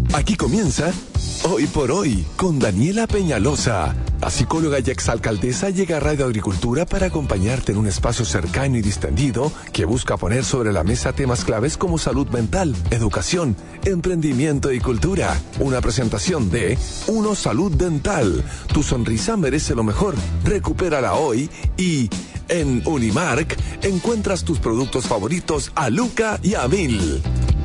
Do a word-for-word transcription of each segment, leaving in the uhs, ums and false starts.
Aquí comienza Hoy por Hoy con Daniela Peñalosa. La psicóloga y exalcaldesa llega a Radio Agricultura para acompañarte en un espacio cercano y distendido que busca poner sobre la mesa temas claves como salud mental, educación, emprendimiento y cultura. Una presentación de Uno Salud Dental. Tu sonrisa merece lo mejor. Recupérala hoy y en Unimark encuentras tus productos favoritos a Luca y a Mil.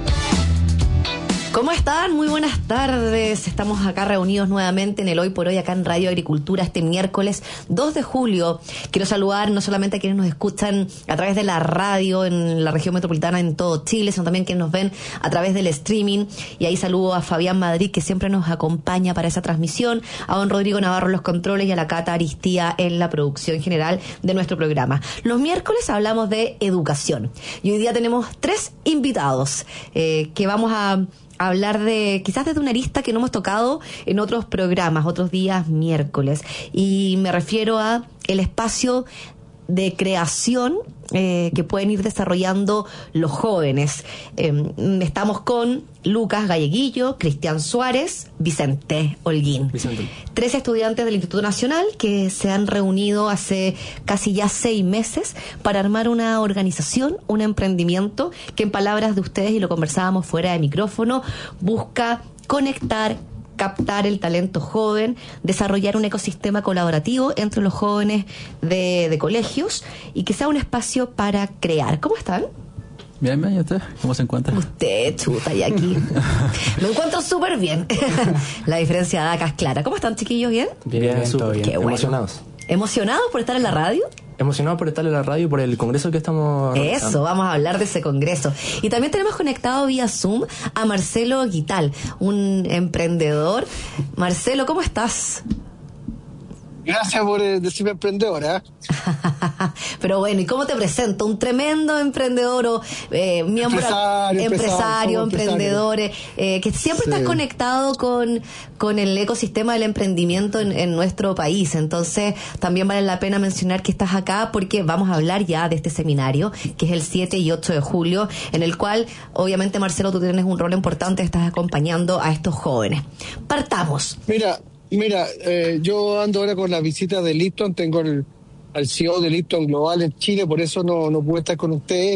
¿Cómo están? Muy buenas tardes. Estamos acá reunidos nuevamente en el Hoy por Hoy, acá en Radio Agricultura, este miércoles dos de julio. Quiero saludar no solamente a quienes nos escuchan a través de la radio en la región metropolitana en todo Chile, sino también quienes nos ven a través del streaming. Y ahí saludo a Fabián Madrid, que siempre nos acompaña para esa transmisión, a don Rodrigo Navarro en los controles y a la Cata Aristía en la producción general de nuestro programa. Los miércoles hablamos de educación y hoy día tenemos tres invitados eh, que vamos a... hablar de, quizás desde una arista que no hemos tocado en otros programas, otros días miércoles. Y me refiero a el espacio de creación eh, que pueden ir desarrollando los jóvenes. Eh, estamos con Lucas Galleguillo, Cristian Suárez, Vicente Holguín. Vicente. Tres estudiantes del Instituto Nacional que se han reunido hace casi ya seis meses para armar una organización, un emprendimiento que, en palabras de ustedes, y lo conversábamos fuera de micrófono, busca conectar, captar el talento joven, desarrollar un ecosistema colaborativo entre los jóvenes de, de colegios y que sea un espacio para crear. ¿Cómo están? Bien, bien, ¿y usted? ¿Cómo se encuentra? Usted, chuta, y aquí. Me encuentro súper bien. La diferencia de acá es clara. ¿Cómo están, chiquillos? ¿Bien? Bien, bien, todo bien. Qué bueno. Emocionados. ¿Emocionados por estar en la radio? Emocionados por estar en la radio, por el congreso que estamos realizando. Eso, vamos a hablar de ese congreso. Y también tenemos conectado vía Zoom a Marcelo Guital, un emprendedor. Marcelo, ¿cómo estás? Gracias por eh, decirme emprendedora. Pero bueno, ¿y cómo te presento? Un tremendo emprendedor o eh, miembro, empresario, empresario, emprendedor, eh, que siempre sí. Estás conectado con, con el ecosistema del emprendimiento en, en nuestro país. Entonces, también vale la pena mencionar que estás acá porque vamos a hablar ya de este seminario, que es el siete y ocho de julio, en el cual, obviamente, Marcelo, tú tienes un rol importante, estás acompañando a estos jóvenes. Partamos. Mira, Mira, eh, yo ando ahora con la visita de Lipton, tengo el, al C E O de Lipton Global en Chile, por eso no, no puedo estar con ustedes,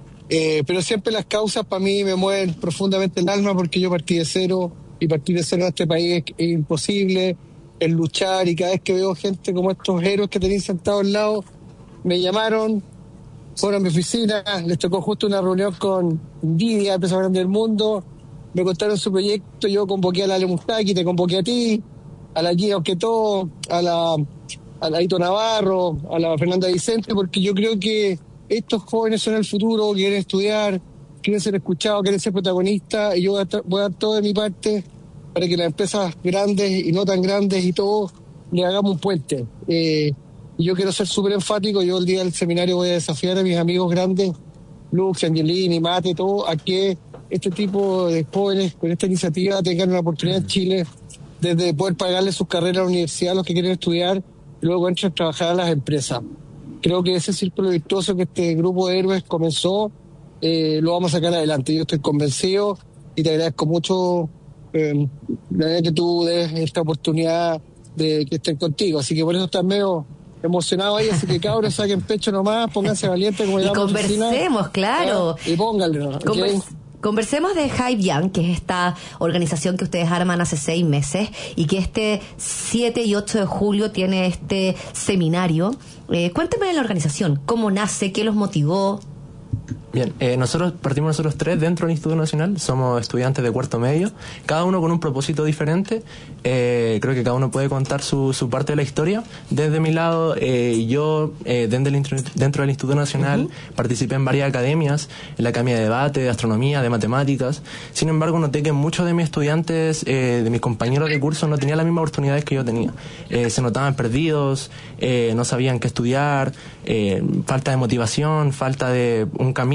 eh, pero siempre las causas para mí me mueven profundamente el alma porque yo partí de cero y partir de cero en este país es, es imposible, es luchar y cada vez que veo gente como estos héroes que tenéis sentados al lado, me llamaron, fueron a mi oficina, les tocó justo una reunión con Nvidia, empresa grande del mundo, me contaron su proyecto, yo convoqué a la Ale Mustaki, te convoqué a ti, a la Guía Osquetó, a la, a la Ito Navarro, a la Fernanda Vicente, porque yo creo que estos jóvenes son el futuro, quieren estudiar, quieren ser escuchados, quieren ser protagonistas, y yo voy a, tra- voy a dar todo de mi parte para que las empresas grandes y no tan grandes y todos le hagamos un puente. Eh, y yo quiero ser súper enfático, yo el día del seminario voy a desafiar a mis amigos grandes, Lux, Angelini, Mate, todo, a que este tipo de jóvenes con esta iniciativa tengan una oportunidad en Chile desde poder pagarle sus carreras a la universidad a los que quieren estudiar y luego entran a trabajar a las empresas. Creo que ese círculo virtuoso que este grupo de héroes comenzó, eh, lo vamos a sacar adelante. Yo estoy convencido y te agradezco mucho eh, la que tú des esta oportunidad de que estén contigo. Así que por eso estás medio emocionado ahí, así que cabros, saquen pecho nomás, pónganse valientes como y conversemos, claro. ¿eh? Y pónganle, ¿no? Convers- ¿Okay? Conversemos de Hive Young, que es esta organización que ustedes arman hace seis meses y que este siete y ocho de julio tiene este seminario. Eh, cuéntame de la organización, cómo nace, qué los motivó. Bien, eh, nosotros partimos nosotros tres dentro del Instituto Nacional, somos estudiantes de cuarto medio, cada uno con un propósito diferente, eh, creo que cada uno puede contar su, su parte de la historia. Desde mi lado, eh, yo eh, dentro, del, dentro del Instituto Nacional uh-huh. participé en varias academias, en la Academia de Debate, de Astronomía, de Matemáticas. Sin embargo, noté que muchos de mis estudiantes, eh, de mis compañeros de curso, no tenían las mismas oportunidades que yo tenía. Eh, se notaban perdidos, eh, no sabían qué estudiar, eh, falta de motivación, falta de un camino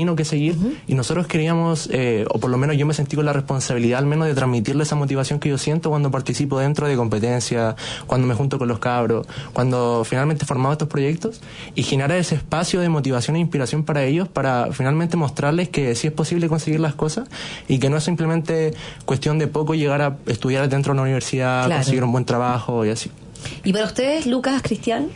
camino que seguir, uh-huh. y nosotros queríamos, eh, o por lo menos yo me sentí con la responsabilidad al menos de transmitirle esa motivación que yo siento cuando participo dentro de competencias, cuando me junto con los cabros, cuando finalmente formamos estos proyectos, y generar ese espacio de motivación e inspiración para ellos, para finalmente mostrarles que sí es posible conseguir las cosas y que no es simplemente cuestión de poco llegar a estudiar dentro de una universidad, claro. conseguir un buen trabajo y así. ¿Y para ustedes, Lucas, Cristian?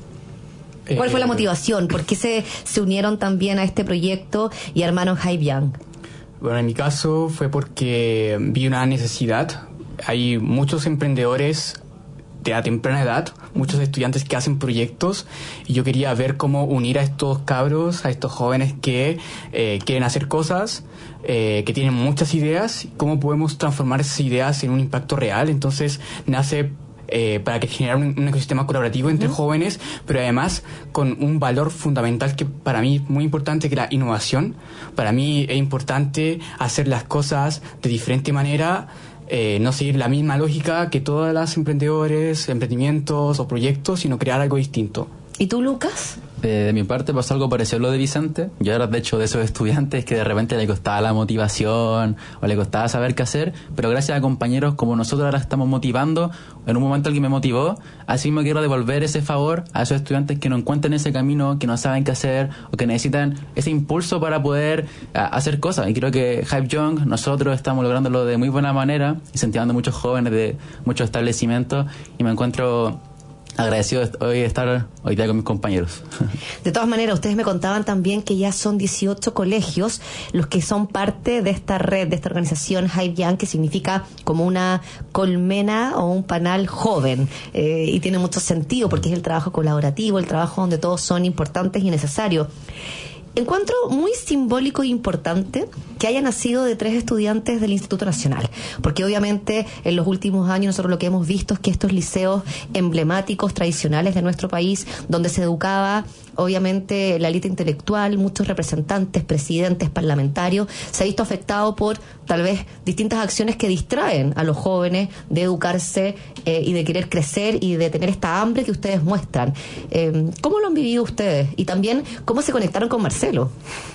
¿Cuál fue la motivación? ¿Por qué se, se unieron también a este proyecto y armaron Hype Young? Bueno, en mi caso fue porque vi una necesidad. Hay muchos emprendedores de a temprana edad, muchos estudiantes que hacen proyectos, y yo quería ver cómo unir a estos cabros, a estos jóvenes que eh, quieren hacer cosas, eh, que tienen muchas ideas, cómo podemos transformar esas ideas en un impacto real. Entonces nace Eh, para que generar un, un ecosistema colaborativo entre uh-huh. jóvenes, pero además con un valor fundamental que para mí es muy importante, que es la innovación. Para mí es importante hacer las cosas de diferente manera, eh, no seguir la misma lógica que todas las emprendedores, emprendimientos o proyectos, sino crear algo distinto. ¿Y tú, Lucas? Eh, de mi parte pasó algo parecido a lo de Vicente. Yo era de hecho de esos estudiantes que de repente le costaba la motivación o le costaba saber qué hacer, pero gracias a compañeros como nosotros ahora estamos motivando, en un momento alguien me motivó, así me quiero devolver ese favor a esos estudiantes que no encuentran ese camino, que no saben qué hacer o que necesitan ese impulso para poder a, hacer cosas. Y creo que Hype Young, nosotros estamos lográndolo de muy buena manera, incentivando a muchos jóvenes de muchos establecimientos, y me encuentro agradecido hoy de estar hoy día con mis compañeros. De todas maneras, ustedes me contaban también que ya son dieciocho colegios los que son parte de esta red, de esta organización Hype Young, que significa como una colmena o un panal joven, eh, y tiene mucho sentido porque es el trabajo colaborativo, el trabajo donde todos son importantes y necesarios. Encuentro muy simbólico e importante que haya nacido de tres estudiantes del Instituto Nacional, porque obviamente en los últimos años nosotros lo que hemos visto es que estos liceos emblemáticos, tradicionales de nuestro país, donde se educaba obviamente la élite intelectual, muchos representantes, presidentes, parlamentarios, se ha visto afectado por tal vez distintas acciones que distraen a los jóvenes de educarse eh, y de querer crecer y de tener esta hambre que ustedes muestran. Eh, ¿Cómo lo han vivido ustedes? Y también, ¿cómo se conectaron con Marcelo?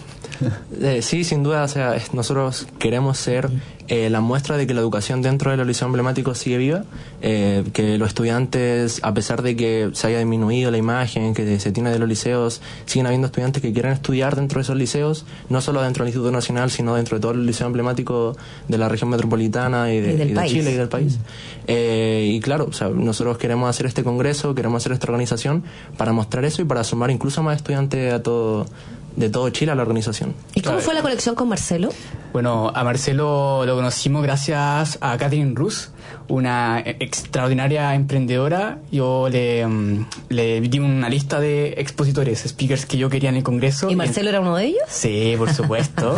Eh, sí, sin duda, o sea, nosotros queremos ser eh, la muestra de que la educación dentro de los liceos emblemáticos sigue viva, eh, que los estudiantes, a pesar de que se haya disminuido la imagen que se tiene de los liceos, siguen habiendo estudiantes que quieren estudiar dentro de esos liceos, no solo dentro del Instituto Nacional, sino dentro de todos los liceos emblemáticos de la región metropolitana y de, y del y de país. Chile y del país. Eh, y claro, o sea, nosotros queremos hacer este congreso, queremos hacer esta organización para mostrar eso y para sumar incluso más estudiantes a todo de todo Chile a la organización. ¿Y cómo fue la conexión con Marcelo? Bueno, a Marcelo lo conocimos gracias a Catherine Rus, una extraordinaria emprendedora. Yo le, le di una lista de expositores, speakers que yo quería en el congreso. ¿Y Marcelo y, era uno de ellos? Sí, por supuesto.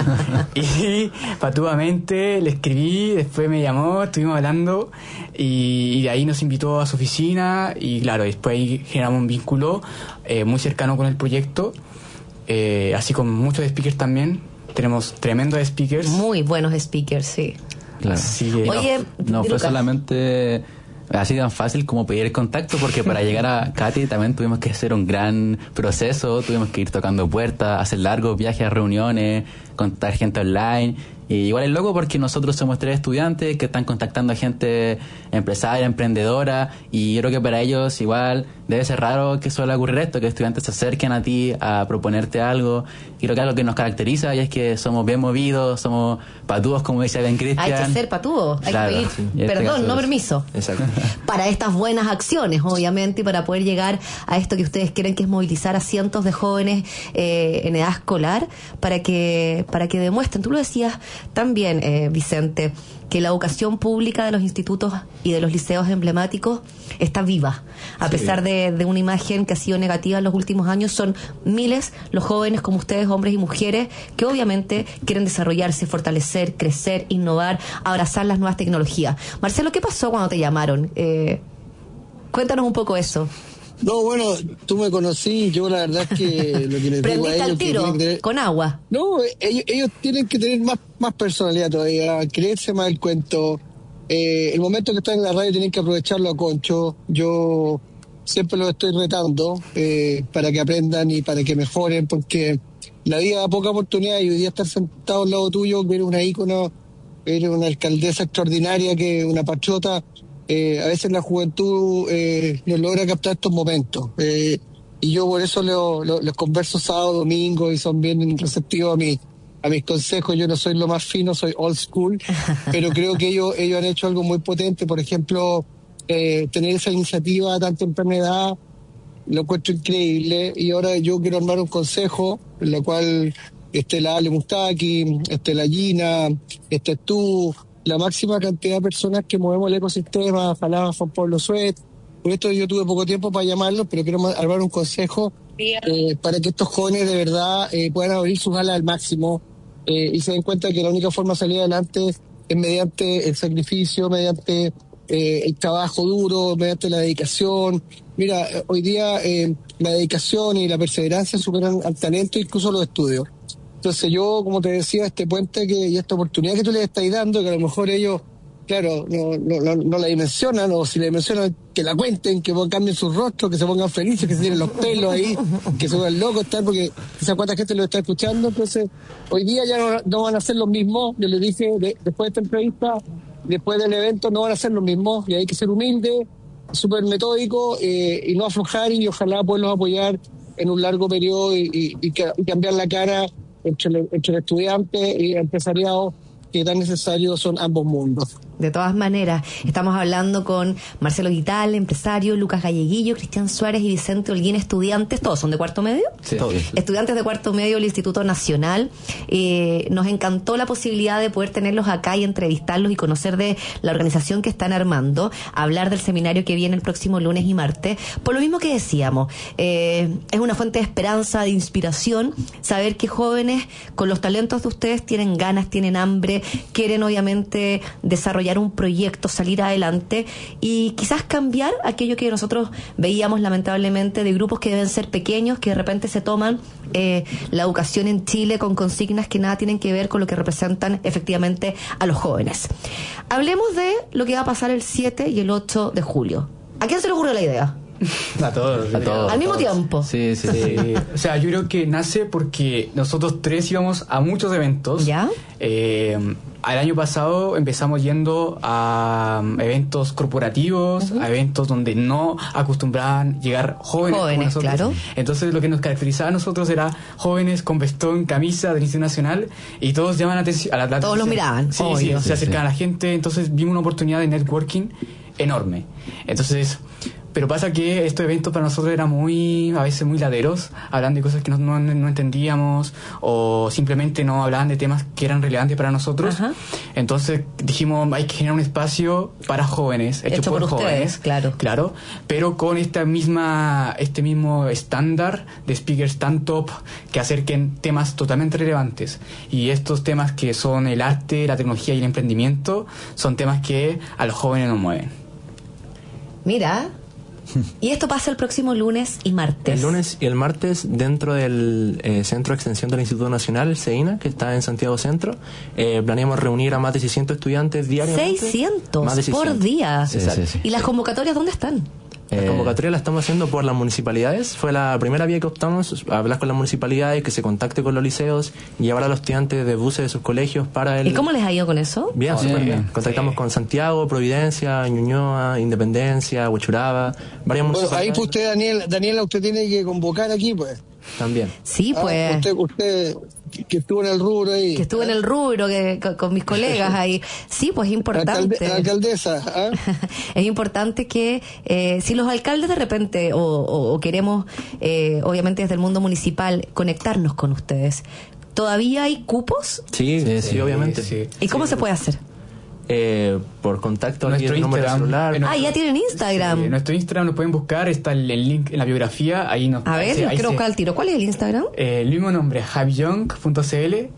Y patuamente le escribí, después me llamó, estuvimos hablando y, y de ahí nos invitó a su oficina y claro, después ahí generamos un vínculo eh, muy cercano con el proyecto. Eh, así con muchos speakers también. Tenemos tremendos speakers. Muy buenos speakers, sí. Claro. Así que, Oye, no, no fue solamente así tan fácil como pedir el contacto, porque para llegar a Katy también tuvimos que hacer un gran proceso, tuvimos que ir tocando puertas, hacer largos viajes a reuniones, contactar gente online. Y igual es loco porque nosotros somos tres estudiantes que están contactando a gente empresaria, emprendedora, y yo creo que para ellos igual debe ser raro que suele ocurrir esto, que estudiantes se acerquen a ti a proponerte algo. Y creo que algo que nos caracteriza y es que somos bien movidos, somos patúos, como dice Ben Cristian. Hay que ser patúo, hay claro, que pedir sí. perdón, no es. permiso. Exacto. Para estas buenas acciones, obviamente, y para poder llegar a esto que ustedes quieren, que es movilizar a cientos de jóvenes eh, en edad escolar para que para que demuestren. Tú lo decías también, eh, Vicente, que la educación pública de los institutos y de los liceos emblemáticos está viva, a sí. pesar de, de una imagen que ha sido negativa en los últimos años. Son miles los jóvenes como ustedes, hombres y mujeres, que obviamente quieren desarrollarse, fortalecer, crecer, innovar, abrazar las nuevas tecnologías. Marcelo, ¿qué pasó cuando te llamaron? Eh, cuéntanos un poco eso. No, bueno, tú me conocí, yo la verdad es que lo que les digo a ellos... al tiro, que tener, con agua. No, ellos, ellos tienen que tener más, más personalidad todavía, creerse más el cuento. Eh, el momento que están en la radio tienen que aprovecharlo a concho. Yo siempre los estoy retando eh, para que aprendan y para que mejoren, porque la vida da poca oportunidad y hoy día estar sentado al lado tuyo, ver una ícono, ver una alcaldesa extraordinaria, que una patriota, eh, a veces la juventud eh, no logra captar estos momentos. Eh, y yo por eso lo, lo, les converso sábado, domingo, y son bien receptivos a mi a mis consejos. Yo no soy lo más fino, soy old school, pero creo que ellos ellos han hecho algo muy potente. Por ejemplo, eh, tener esa iniciativa a tan temprana edad, lo encuentro increíble. Y ahora yo quiero armar un consejo en el cual esté la Ale Mustaki, esté la Gina, estés tú, la máxima cantidad de personas que movemos el ecosistema, ojalá Juan Pablo Suet. Por esto yo tuve poco tiempo para llamarlos, pero quiero armar un consejo eh, para que estos jóvenes de verdad eh, puedan abrir sus alas al máximo eh, y se den cuenta que la única forma de salir adelante es mediante el sacrificio, mediante eh, el trabajo duro, mediante la dedicación. Mira, hoy día eh, la dedicación y la perseverancia superan al talento, incluso los estudios. Entonces yo, como te decía, este puente que y esta oportunidad que tú les estás dando, que a lo mejor ellos, claro, no, no, no, no la dimensionan, o si la dimensionan, que la cuenten, que cambien sus rostros, que se pongan felices, que se tiren los pelos ahí, que se pongan locos, tal, porque quizás cuánta gente lo está escuchando. Entonces, hoy día ya no, no van a ser los mismos. Yo les dije, de, después de esta entrevista, después del evento, no van a ser los mismos, y hay que ser humilde, súper metódico, eh, y no aflojar, y ojalá poderlos apoyar en un largo periodo y, y, y, y cambiar la cara entre, entre el estudiante y el empresariado, que tan necesarios son ambos mundos. De todas maneras, estamos hablando con Marcelo Guital, empresario, Lucas Galleguillo, Cristian Suárez y Vicente Holguín, estudiantes. ¿Todos son de cuarto medio? Sí. Estudiantes de cuarto medio del Instituto Nacional. Eh, nos encantó la posibilidad de poder tenerlos acá y entrevistarlos y conocer de la organización que están armando, hablar del seminario que viene el próximo lunes y martes. Por lo mismo que decíamos, eh, es una fuente de esperanza, de inspiración, saber que jóvenes con los talentos de ustedes tienen ganas, tienen hambre, quieren obviamente desarrollar un proyecto, salir adelante y quizás cambiar aquello que nosotros veíamos lamentablemente de grupos que deben ser pequeños, que de repente se toman eh, la educación en Chile con consignas que nada tienen que ver con lo que representan efectivamente a los jóvenes. Hablemos de lo que va a pasar el siete y el ocho de julio. ¿A quién se le ocurrió la idea? A todos. A todos. Al mismo tiempo. Sí, sí, sí. Sí. O sea, yo creo que nace porque nosotros tres íbamos a muchos eventos. ¿Ya? Eh, el año pasado empezamos yendo a eventos corporativos, uh-huh. a eventos donde no acostumbraban llegar jóvenes, jóvenes como nosotros. Claro. Entonces lo que nos caracterizaba a nosotros era jóvenes con vestón, camisa del Instituto Nacional, y todos llaman atención a la, la Todos atención. los miraban. Sí, obvio. sí, se acercaban a la gente. Entonces vimos una oportunidad de networking enorme. Entonces, pero pasa que estos eventos para nosotros eran muy, a veces muy laderos, hablaban de cosas que no, no, no entendíamos, o simplemente no hablaban de temas que eran relevantes para nosotros. Ajá. Entonces dijimos, hay que generar un espacio para jóvenes, hecho, Hecho por, por jóvenes, ustedes, claro. claro, pero con esta misma, este mismo estándar de speakers tan top que acerquen temas totalmente relevantes. Y estos temas que son el arte, la tecnología y el emprendimiento, son temas que a los jóvenes nos mueven. Mira... Y esto pasa el próximo lunes y martes. El lunes y el martes dentro del eh, Centro de Extensión del Instituto Nacional, el CEINA, que está en Santiago Centro. Eh, planeamos reunir a más de seiscientos estudiantes diariamente. seiscientos Más de seiscientos por día. Sí, sí, sí. ¿Y las convocatorias dónde están? La Eh, convocatoria la estamos haciendo por las municipalidades. Fue la primera vía que optamos, hablar con las municipalidades, que se contacte con los liceos, llevar a los estudiantes de buses de sus colegios para el... ¿Y cómo les ha ido con eso? Bien, Oh, súper bien. bien. Contactamos Sí. con Santiago, Providencia, Ñuñoa, Independencia, Huechuraba, varias Bueno, ahí municipalidades. pues usted, Daniel, Daniela, usted tiene que convocar aquí, pues. También. Sí, Ah, pues... usted, usted que estuvo en el rubro ahí. que estuve en el rubro que, con, con mis colegas ahí. Sí, pues es La, importante. alcalde- la alcaldesa, ¿ah? Es importante que eh, si los alcaldes de repente o, o, o queremos, eh, obviamente desde el mundo municipal, conectarnos con ustedes, ¿todavía hay cupos? Sí, sí, Sí, sí, obviamente. Sí. ¿Y cómo Sí. se puede hacer? Eh, por contacto aquí Nuestro el número de Instagram. celular. En Ah, nuestro- ya tienen Instagram. Sí, en nuestro Instagram nos pueden buscar, está el, el link en la biografía, ahí nos A ver, ahí los se- quiero buscar al tiro. ¿Cuál es el Instagram? Eh, el mismo nombre, javiyoung punto c l.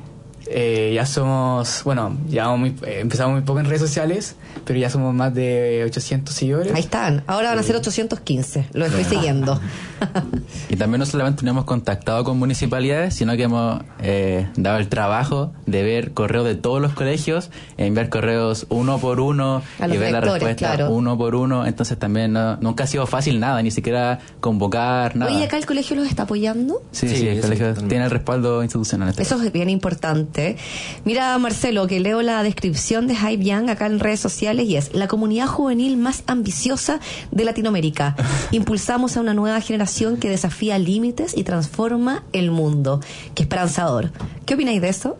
Eh, ya somos, bueno, ya muy, eh, empezamos muy poco en redes sociales, pero ya somos más de ochocientos seguidores. Ahí están. Ahora van a ser ochocientos quince. Lo estoy siguiendo. Y también no solamente nos hemos contactado con municipalidades, sino que hemos eh, dado el trabajo de ver correos de todos los colegios, enviar correos uno por uno A y los ver la directores, respuesta claro. uno por uno. Entonces también no, nunca ha sido fácil nada, ni siquiera convocar nada. Oye, ¿acá el colegio los está apoyando? Sí, Sí, sí, el sí, colegio totalmente. tiene el respaldo institucional. Eso es bien importante. Mira, Marcelo, que leo la descripción de Hype Young acá en redes sociales y es la comunidad juvenil más ambiciosa de Latinoamérica. Impulsamos a una nueva generación que desafía límites y transforma el mundo. Qué esperanzador. ¿Qué opináis de eso?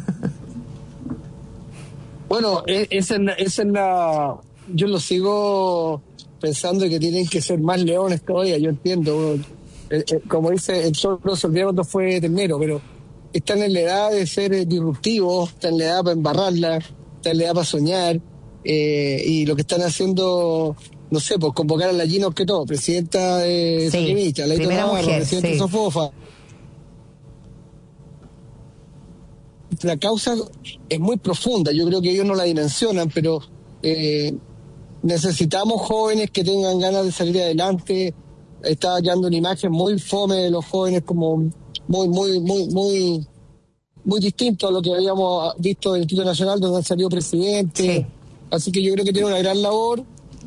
Bueno, e- esa es la, esa es la... Yo lo sigo pensando que tienen que ser más leones todavía, yo entiendo. uno- eh, eh, como dice, el sol no se olvidó cuando fue ternero, pero están en la edad de ser eh, disruptivos, están en la edad para embarrarla, están en la edad para soñar, eh, y lo que están haciendo, no sé, pues convocar a la Gina Orquetó, presidenta de Sí, Soquimita, Leito primera Navarro, mujer, presidente sí. de Sofofa. La causa es muy profunda, yo creo que ellos no la dimensionan, pero eh, necesitamos jóvenes que tengan ganas de salir adelante. Está quedando una imagen muy fome de los jóvenes, como muy, muy, muy, muy, muy distinto a lo que habíamos visto en el Instituto Nacional, donde han salido presidentes. Sí. Así que yo creo que tiene una gran labor.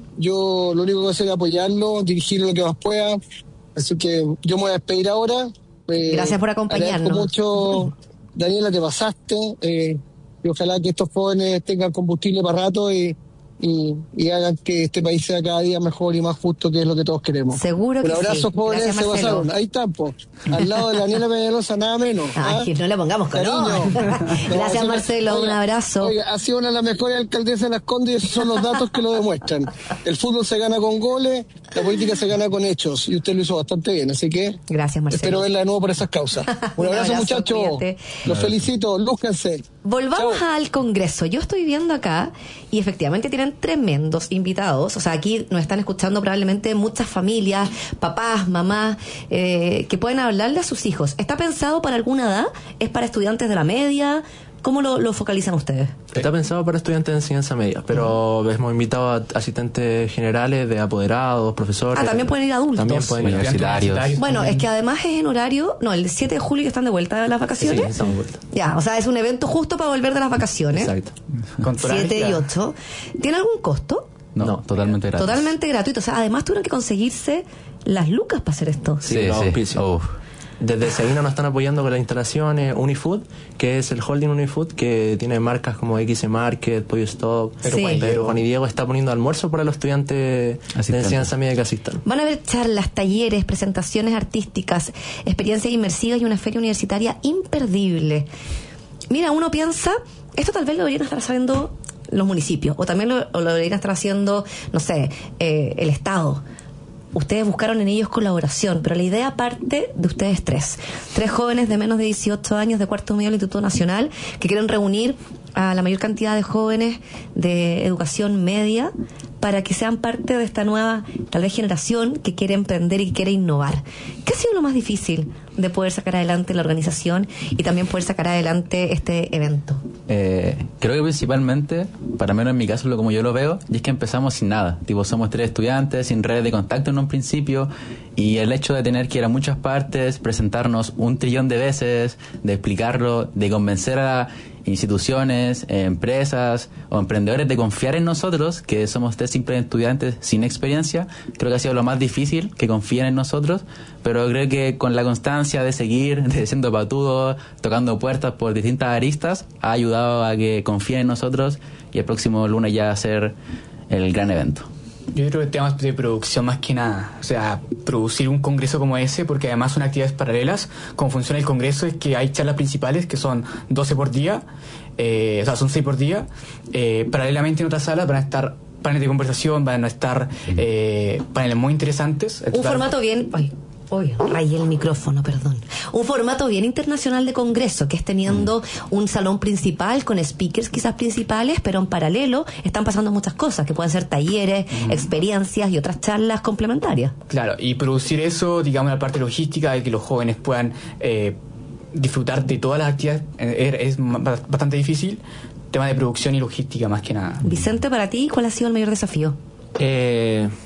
Yo lo único que voy a hacer es apoyarlo, dirigirlo lo que más pueda. Así que yo me voy a despedir ahora. Eh, Gracias por acompañarnos. agradezco mucho, Daniela, te pasaste. Eh, y ojalá que estos jóvenes tengan combustible para rato y, y, y hagan que este país sea cada día mejor y más justo, que es lo que todos queremos. Seguro que Un abrazo, sí. jóvenes, Gracias, se Marcelo. pasaron. Ahí están, po. Al lado de la Daniela Peñalosa, nada menos. ¿ah? Ay, que no le pongamos color. Cariño. Gracias, No, Marcelo. oiga, Un abrazo. Oiga, ha sido una de las mejores alcaldesas de Las Condes y esos son los datos que lo demuestran. El fútbol se gana con goles, la política se gana con hechos y usted lo hizo bastante bien, así que Gracias, Marcelo. espero verla de nuevo por esas causas. Un Un abrazo, abrazo, muchachos. cuídate. Los felicito, lúzcanse. Volvamos Chao. al Congreso. Yo estoy viendo acá y efectivamente tienen tremendos invitados. O sea, aquí nos están escuchando probablemente muchas familias, papás, mamás, eh, que pueden hablarle a sus hijos. ¿Está pensado para alguna edad? ¿Es para estudiantes de la media? ¿Cómo lo, lo focalizan ustedes? Está pensado para estudiantes de enseñanza media, pero hemos invitado a asistentes generales, de apoderados, profesores. Ah, también pueden ir adultos. También pueden ir Universitarios. Bueno, es que además es en horario, no, el siete de julio que están de vuelta de las Sí, vacaciones. estamos de vuelta. Ya, o sea, es un evento justo para volver de las vacaciones. Exacto. Con tu horario, siete y claro. ocho. ¿Tiene algún costo? No, No, totalmente gratis. Totalmente gratuito. O sea, además tuvieron que conseguirse las lucas para hacer esto. Sí, Sí, los sí. auspicios. Uf. Desde Sevilla nos están apoyando con las instalaciones Unifood, que es el holding Unifood, que tiene marcas como X Market, Pollo Stop. Pero Sí. Juan y Pero Juan y Diego está poniendo almuerzo para los estudiantes de Asistentes. enseñanza media que asistan. Van a haber charlas, talleres, presentaciones artísticas, experiencias inmersivas y una feria universitaria imperdible. Mira, uno piensa, esto tal vez lo deberían estar sabiendo los municipios, o también lo, o lo deberían estar haciendo, no sé, eh, el Estado. Ustedes buscaron en ellos colaboración, pero la idea parte de ustedes tres. Tres jóvenes de menos de dieciocho años de cuarto medio del Instituto Nacional que quieren reunir a la mayor cantidad de jóvenes de educación media para que sean parte de esta nueva, tal vez, generación que quiere emprender y que quiere innovar. ¿Qué ha sido lo más difícil de poder sacar adelante la organización y también poder sacar adelante este evento? Eh, creo que principalmente, para menos en mi caso, lo como yo lo veo, y es que empezamos sin nada. Tipo, somos tres estudiantes, sin redes de contacto en un principio, y el hecho de tener que ir a muchas partes, presentarnos un trillón de veces, de explicarlo, de convencer a instituciones, eh, empresas o emprendedores de confiar en nosotros, que somos tres simples estudiantes sin experiencia, creo que ha sido lo más difícil, que confíen en nosotros, pero creo que con la constancia de seguir, de siendo patudos, tocando puertas por distintas aristas, ha ayudado a que confíen en nosotros y el próximo lunes ya hacer el gran evento. Yo creo que temas de producción más que nada, o sea, producir un congreso como ese, porque además son actividades paralelas. Como funciona el congreso es que hay charlas principales que son doce por día, eh, o sea, son seis por día. Eh, paralelamente en otras salas van a estar paneles de conversación, van a estar eh, paneles muy interesantes. Un formato bien... Ay. Uy, rayé el micrófono, perdón. Un formato bien internacional de congreso, que es teniendo un salón principal con speakers quizás principales, pero en paralelo están pasando muchas cosas, que pueden ser talleres, mm. experiencias y otras charlas complementarias. Claro, y producir eso, digamos, la parte logística, de que los jóvenes puedan eh, disfrutar de todas las actividades, eh, es bastante difícil. Tema de producción y logística más que nada. Vicente, para ti, ¿cuál ha sido el mayor desafío? Eh,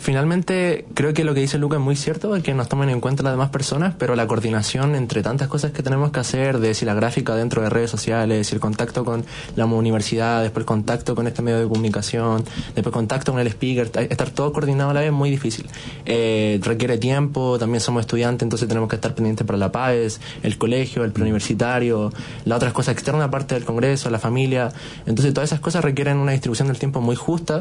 finalmente creo que lo que dice Luca es muy cierto, es que nos tomen en cuenta las demás personas, pero la coordinación entre tantas cosas que tenemos que hacer, de si la gráfica dentro de redes sociales, si el contacto con la universidad, después el contacto con este medio de comunicación, después contacto con el speaker, estar todo coordinado a la vez es muy difícil. Eh, requiere tiempo, también somos estudiantes, entonces tenemos que estar pendientes para la P A E S, el colegio, el preuniversitario, las otras cosas externas aparte del congreso, la familia. Entonces todas esas cosas requieren una distribución del tiempo muy justa,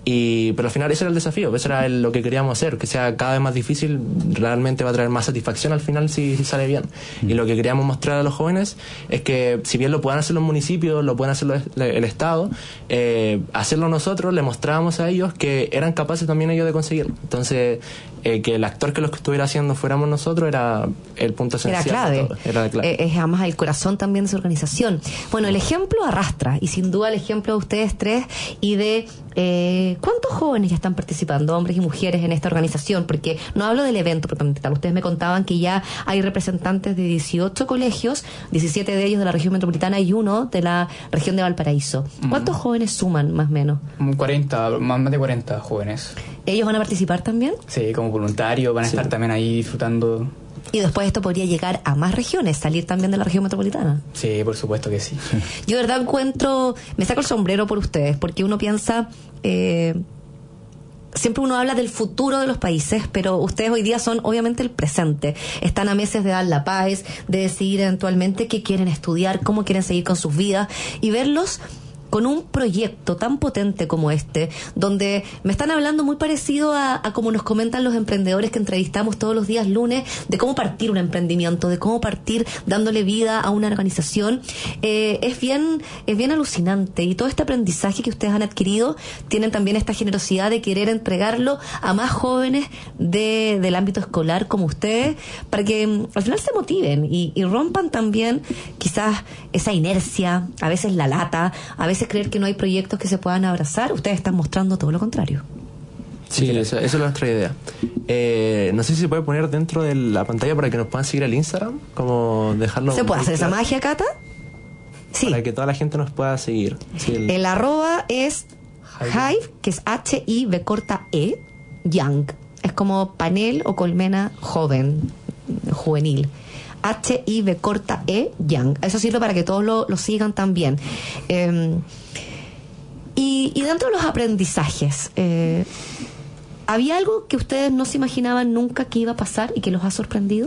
y pero al final ese era el desafío, ese era el, lo que queríamos hacer, que sea cada vez más difícil, realmente va a traer más satisfacción al final si, si sale bien. Mm. Y lo que queríamos mostrar a los jóvenes es que si bien lo puedan hacer los municipios, lo pueden hacer los, el Estado, eh, hacerlo nosotros, le mostrábamos a ellos que eran capaces también ellos de conseguirlo. Entonces, eh, que el actor que lo estuviera haciendo fuéramos nosotros era el punto esencial. Era clave. Era la clave. Eh, es además el corazón también de su organización. Bueno, el ejemplo arrastra, y sin duda el ejemplo de ustedes tres y de eh, ¿cuántos jóvenes ya están participando, hombres y mujeres, en esta organización? Porque no hablo del evento propiamente tal. Ustedes me contaban que ya hay representantes de dieciocho colegios, diecisiete de ellos de la región metropolitana y uno de la región de Valparaíso. ¿Cuántos mm. jóvenes suman, más o menos? cuarenta, más de cuarenta jóvenes. ¿Ellos van a participar también? Sí, como voluntarios, van a sí. estar también ahí disfrutando. Y después esto podría llegar a más regiones, salir también de la región metropolitana. Sí, por supuesto que sí. Yo de verdad encuentro, me saco el sombrero por ustedes, porque uno piensa, eh, siempre uno habla del futuro de los países, pero ustedes hoy día son obviamente el presente. Están a meses de dar la P A E S, de decidir eventualmente qué quieren estudiar, cómo quieren seguir con sus vidas, y verlos con un proyecto tan potente como este, donde me están hablando muy parecido a, a como nos comentan los emprendedores que entrevistamos todos los días lunes, de cómo partir un emprendimiento, de cómo partir dándole vida a una organización. Eh, es bien, es bien alucinante, y todo este aprendizaje que ustedes han adquirido tienen también esta generosidad de querer entregarlo a más jóvenes de, del ámbito escolar como ustedes, para que mm, al final se motiven y, y rompan también quizás esa inercia, a veces la lata, a veces creer que no hay proyectos que se puedan abrazar. Ustedes están mostrando todo lo contrario. Sí, esa, esa es nuestra idea. Eh, no sé si se puede poner dentro de la pantalla para que nos puedan seguir al Instagram, como dejarlo. ¿Se puede hacer claro. esa magia, Cata? Sí. Para que toda la gente nos pueda seguir. Sí, el... el arroba es Hive, que es H I V corta E, Young. Es como panel o colmena joven, juvenil. H I V corta E, Young. Eso sirve para que todos lo, lo sigan también. Eh, y, y dentro de los aprendizajes, eh, ¿había algo que ustedes no se imaginaban nunca que iba a pasar y que los ha sorprendido?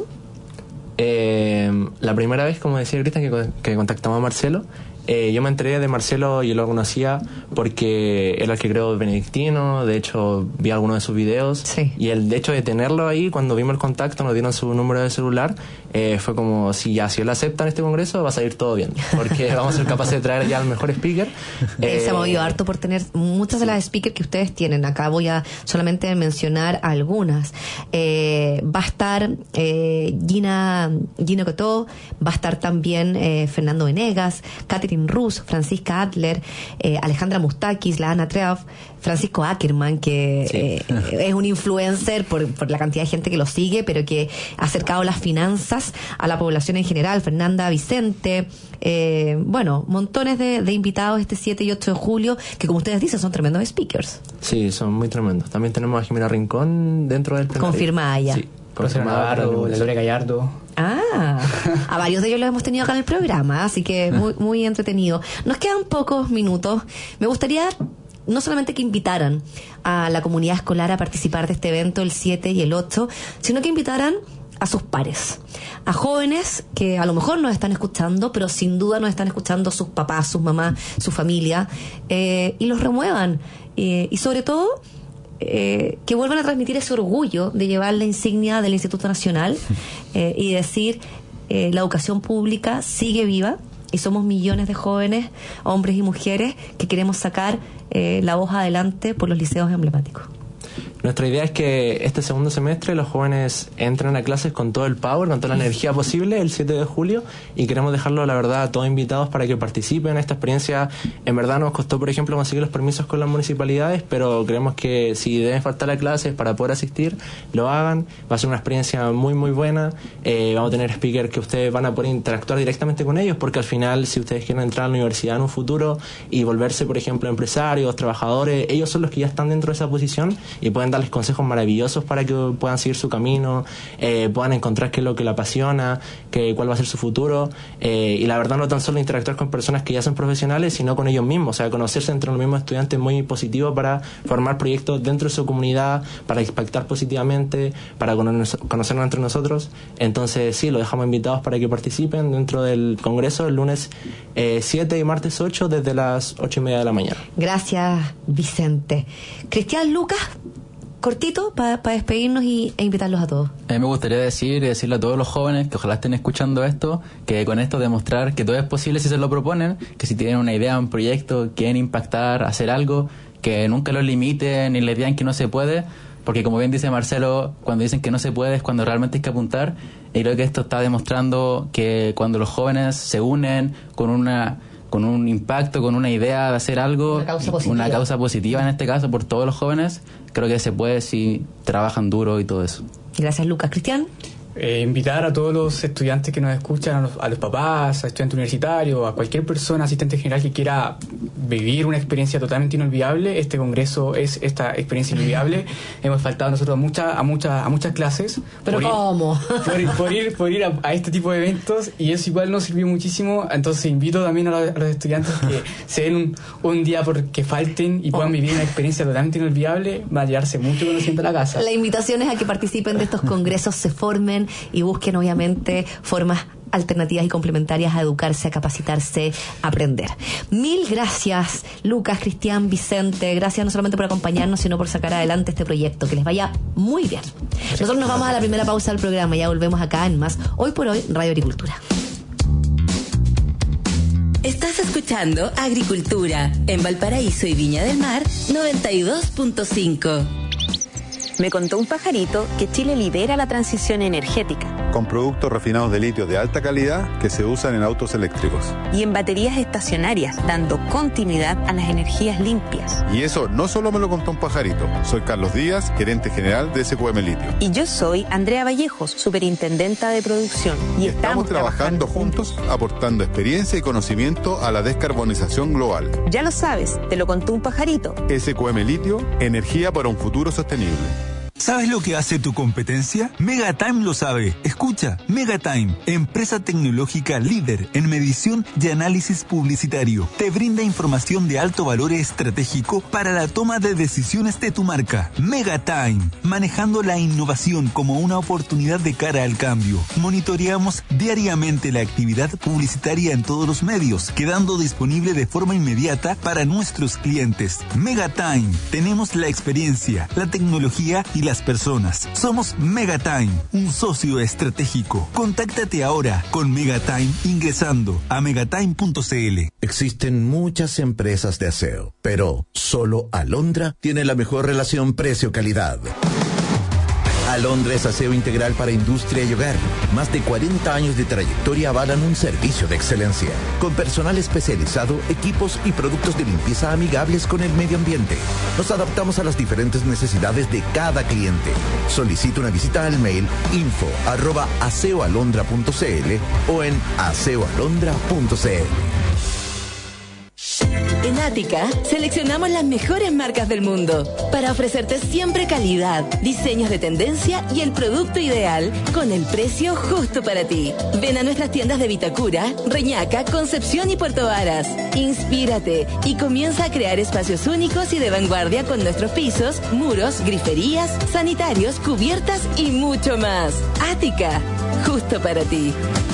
Eh, la primera vez, como decía Cristian, que, que contactamos a Marcelo, Eh, yo me enteré de Marcelo, yo lo conocía porque era el que creó Benedictino, de hecho vi algunos de sus videos, sí. Y el de hecho de tenerlo ahí, cuando vimos el contacto, nos dieron su número de celular, eh, fue como, si ya, si él acepta en este congreso, va a salir todo bien, porque vamos a ser capaces de traer ya al mejor speaker. Eh, eh, se ha movido harto por tener muchas de las speakers que ustedes tienen. Acá voy a solamente mencionar algunas. Eh, va a estar eh, Gina, Gina Cotó, va a estar también eh, Fernando Venegas, Catherine Rus, Francisca Adler, eh, Alejandra Mustakis, la Ana Treff, Francisco Ackerman, que sí. eh, es un influencer por, por la cantidad de gente que lo sigue, pero que ha acercado las finanzas a la población en general. Fernanda Vicente, eh, bueno, montones de, de invitados este siete y ocho de julio, que como ustedes dicen son tremendos speakers. Sí, son muy tremendos. También tenemos a Jimena Rincón dentro del plenario. Confirmada ya. Sí. Profesor Navarro, Lore Gallardo. Ah, a varios de ellos los hemos tenido acá en el programa, así que muy, muy entretenido. Nos quedan pocos minutos. Me gustaría no solamente que invitaran a la comunidad escolar a participar de este evento el siete y el ocho, sino que invitaran a sus pares, a jóvenes que a lo mejor nos están escuchando, pero sin duda nos están escuchando sus papás, sus mamás, su familia, eh, y los remuevan. Eh, y sobre todo, Eh, que vuelvan a transmitir ese orgullo de llevar la insignia del Instituto Nacional eh, y decir eh, la educación pública sigue viva y somos millones de jóvenes, hombres y mujeres, que queremos sacar eh, la voz adelante por los liceos emblemáticos. Nuestra idea es que este segundo semestre los jóvenes entren a clases con todo el power, con toda la energía posible el siete de julio, y queremos dejarlo, la verdad, a todos invitados para que participen. Esta experiencia en verdad nos costó, por ejemplo, conseguir los permisos con las municipalidades, pero creemos que si deben faltar a clases para poder asistir, lo hagan. Va a ser una experiencia muy muy buena. Eh, vamos a tener speakers que ustedes van a poder interactuar directamente con ellos, porque al final, si ustedes quieren entrar a la universidad en un futuro y volverse, por ejemplo, empresarios, trabajadores, ellos son los que ya están dentro de esa posición y pueden dar darles consejos maravillosos para que puedan seguir su camino, eh, puedan encontrar qué es lo que le apasiona, que, cuál va a ser su futuro, eh, y la verdad no tan solo interactuar con personas que ya son profesionales, sino con ellos mismos, o sea, conocerse entre los mismos estudiantes es muy positivo para formar proyectos dentro de su comunidad, para impactar positivamente, para conocernos entre nosotros. Entonces sí, los dejamos invitados para que participen dentro del congreso el lunes eh, siete y martes ocho desde las ocho y media de la mañana. Gracias, Vicente. Cristian, Lucas, cortito para pa despedirnos y, e invitarlos a todos. A mí me gustaría decir y decirle a todos los jóvenes que ojalá estén escuchando esto, que con esto demostrar que todo es posible si se lo proponen, que si tienen una idea, un proyecto, quieren impactar, hacer algo, que nunca los limiten ni les digan que no se puede, porque como bien dice Marcelo, cuando dicen que no se puede es cuando realmente hay que apuntar, y creo que esto está demostrando que cuando los jóvenes se unen con una con un impacto, con una idea de hacer algo, una causa positiva, una causa positiva en este caso por todos los jóvenes, creo que se puede si trabajan duro y todo eso. Gracias, Lucas. Cristian. Eh, invitar a todos los estudiantes que nos escuchan, a los, a los papás, a estudiantes universitarios, a cualquier persona, asistente general que quiera vivir una experiencia totalmente inolvidable. Este congreso es esta experiencia inolvidable. Hemos faltado nosotros a muchas a muchas a muchas clases. ¿Pero por cómo? Ir, por, ir, por ir, por ir a, a este tipo de eventos, y eso igual nos sirvió muchísimo. Entonces invito también a los, a los estudiantes que se den un, un día porque falten y puedan vivir una experiencia totalmente inolvidable. Va a llevarse mucho conocimiento a la casa. La invitación es a que participen de estos congresos, se formen y busquen obviamente formas alternativas y complementarias a educarse, a capacitarse, a aprender. Mil gracias, Lucas, Cristian, Vicente. Gracias no solamente por acompañarnos, sino por sacar adelante este proyecto. Que les vaya muy bien. Nosotros nos vamos a la primera pausa del programa. Ya volvemos acá en más Hoy por Hoy, Radio Agricultura. Estás escuchando Agricultura en Valparaíso y Viña del Mar noventa y dos punto cinco. Me contó un pajarito que Chile lidera la transición energética. Con productos refinados de litio de alta calidad que se usan en autos eléctricos. Y en baterías estacionarias, dando continuidad a las energías limpias. Y eso no solo me lo contó un pajarito. Soy Carlos Díaz, gerente general de S Q M Litio. Y yo soy Andrea Vallejos, superintendenta de producción. Y, y estamos, estamos trabajando, trabajando juntos, juntos, aportando experiencia y conocimiento a la descarbonización global. Ya lo sabes, te lo contó un pajarito. S Q M Litio, energía para un futuro sostenible. ¿Sabes lo que hace tu competencia? Megatime lo sabe. Escucha, Megatime, empresa tecnológica líder en medición y análisis publicitario. Te brinda información de alto valor estratégico para la toma de decisiones de tu marca. Megatime, manejando la innovación como una oportunidad de cara al cambio. Monitoreamos diariamente la actividad publicitaria en todos los medios, quedando disponible de forma inmediata para nuestros clientes. Megatime, tenemos la experiencia, la tecnología y las personas. Somos Megatime, un socio estratégico. Contáctate ahora con Megatime ingresando a megatime punto c l. Existen muchas empresas de aseo, pero solo Alondra tiene la mejor relación precio-calidad. Alondra es aseo integral para industria y hogar. Más de cuarenta años de trayectoria avalan un servicio de excelencia. Con personal especializado, equipos y productos de limpieza amigables con el medio ambiente. Nos adaptamos a las diferentes necesidades de cada cliente. Solicita una visita al mail info arroba aseoalondra punto c l o en aseoalondra punto c l. En Ática, seleccionamos las mejores marcas del mundo para ofrecerte siempre calidad, diseños de tendencia y el producto ideal con el precio justo para ti. Ven a nuestras tiendas de Vitacura, Reñaca, Concepción y Puerto Varas. Inspírate y comienza a crear espacios únicos y de vanguardia con nuestros pisos, muros, griferías, sanitarios, cubiertas y mucho más. Ática, justo para ti.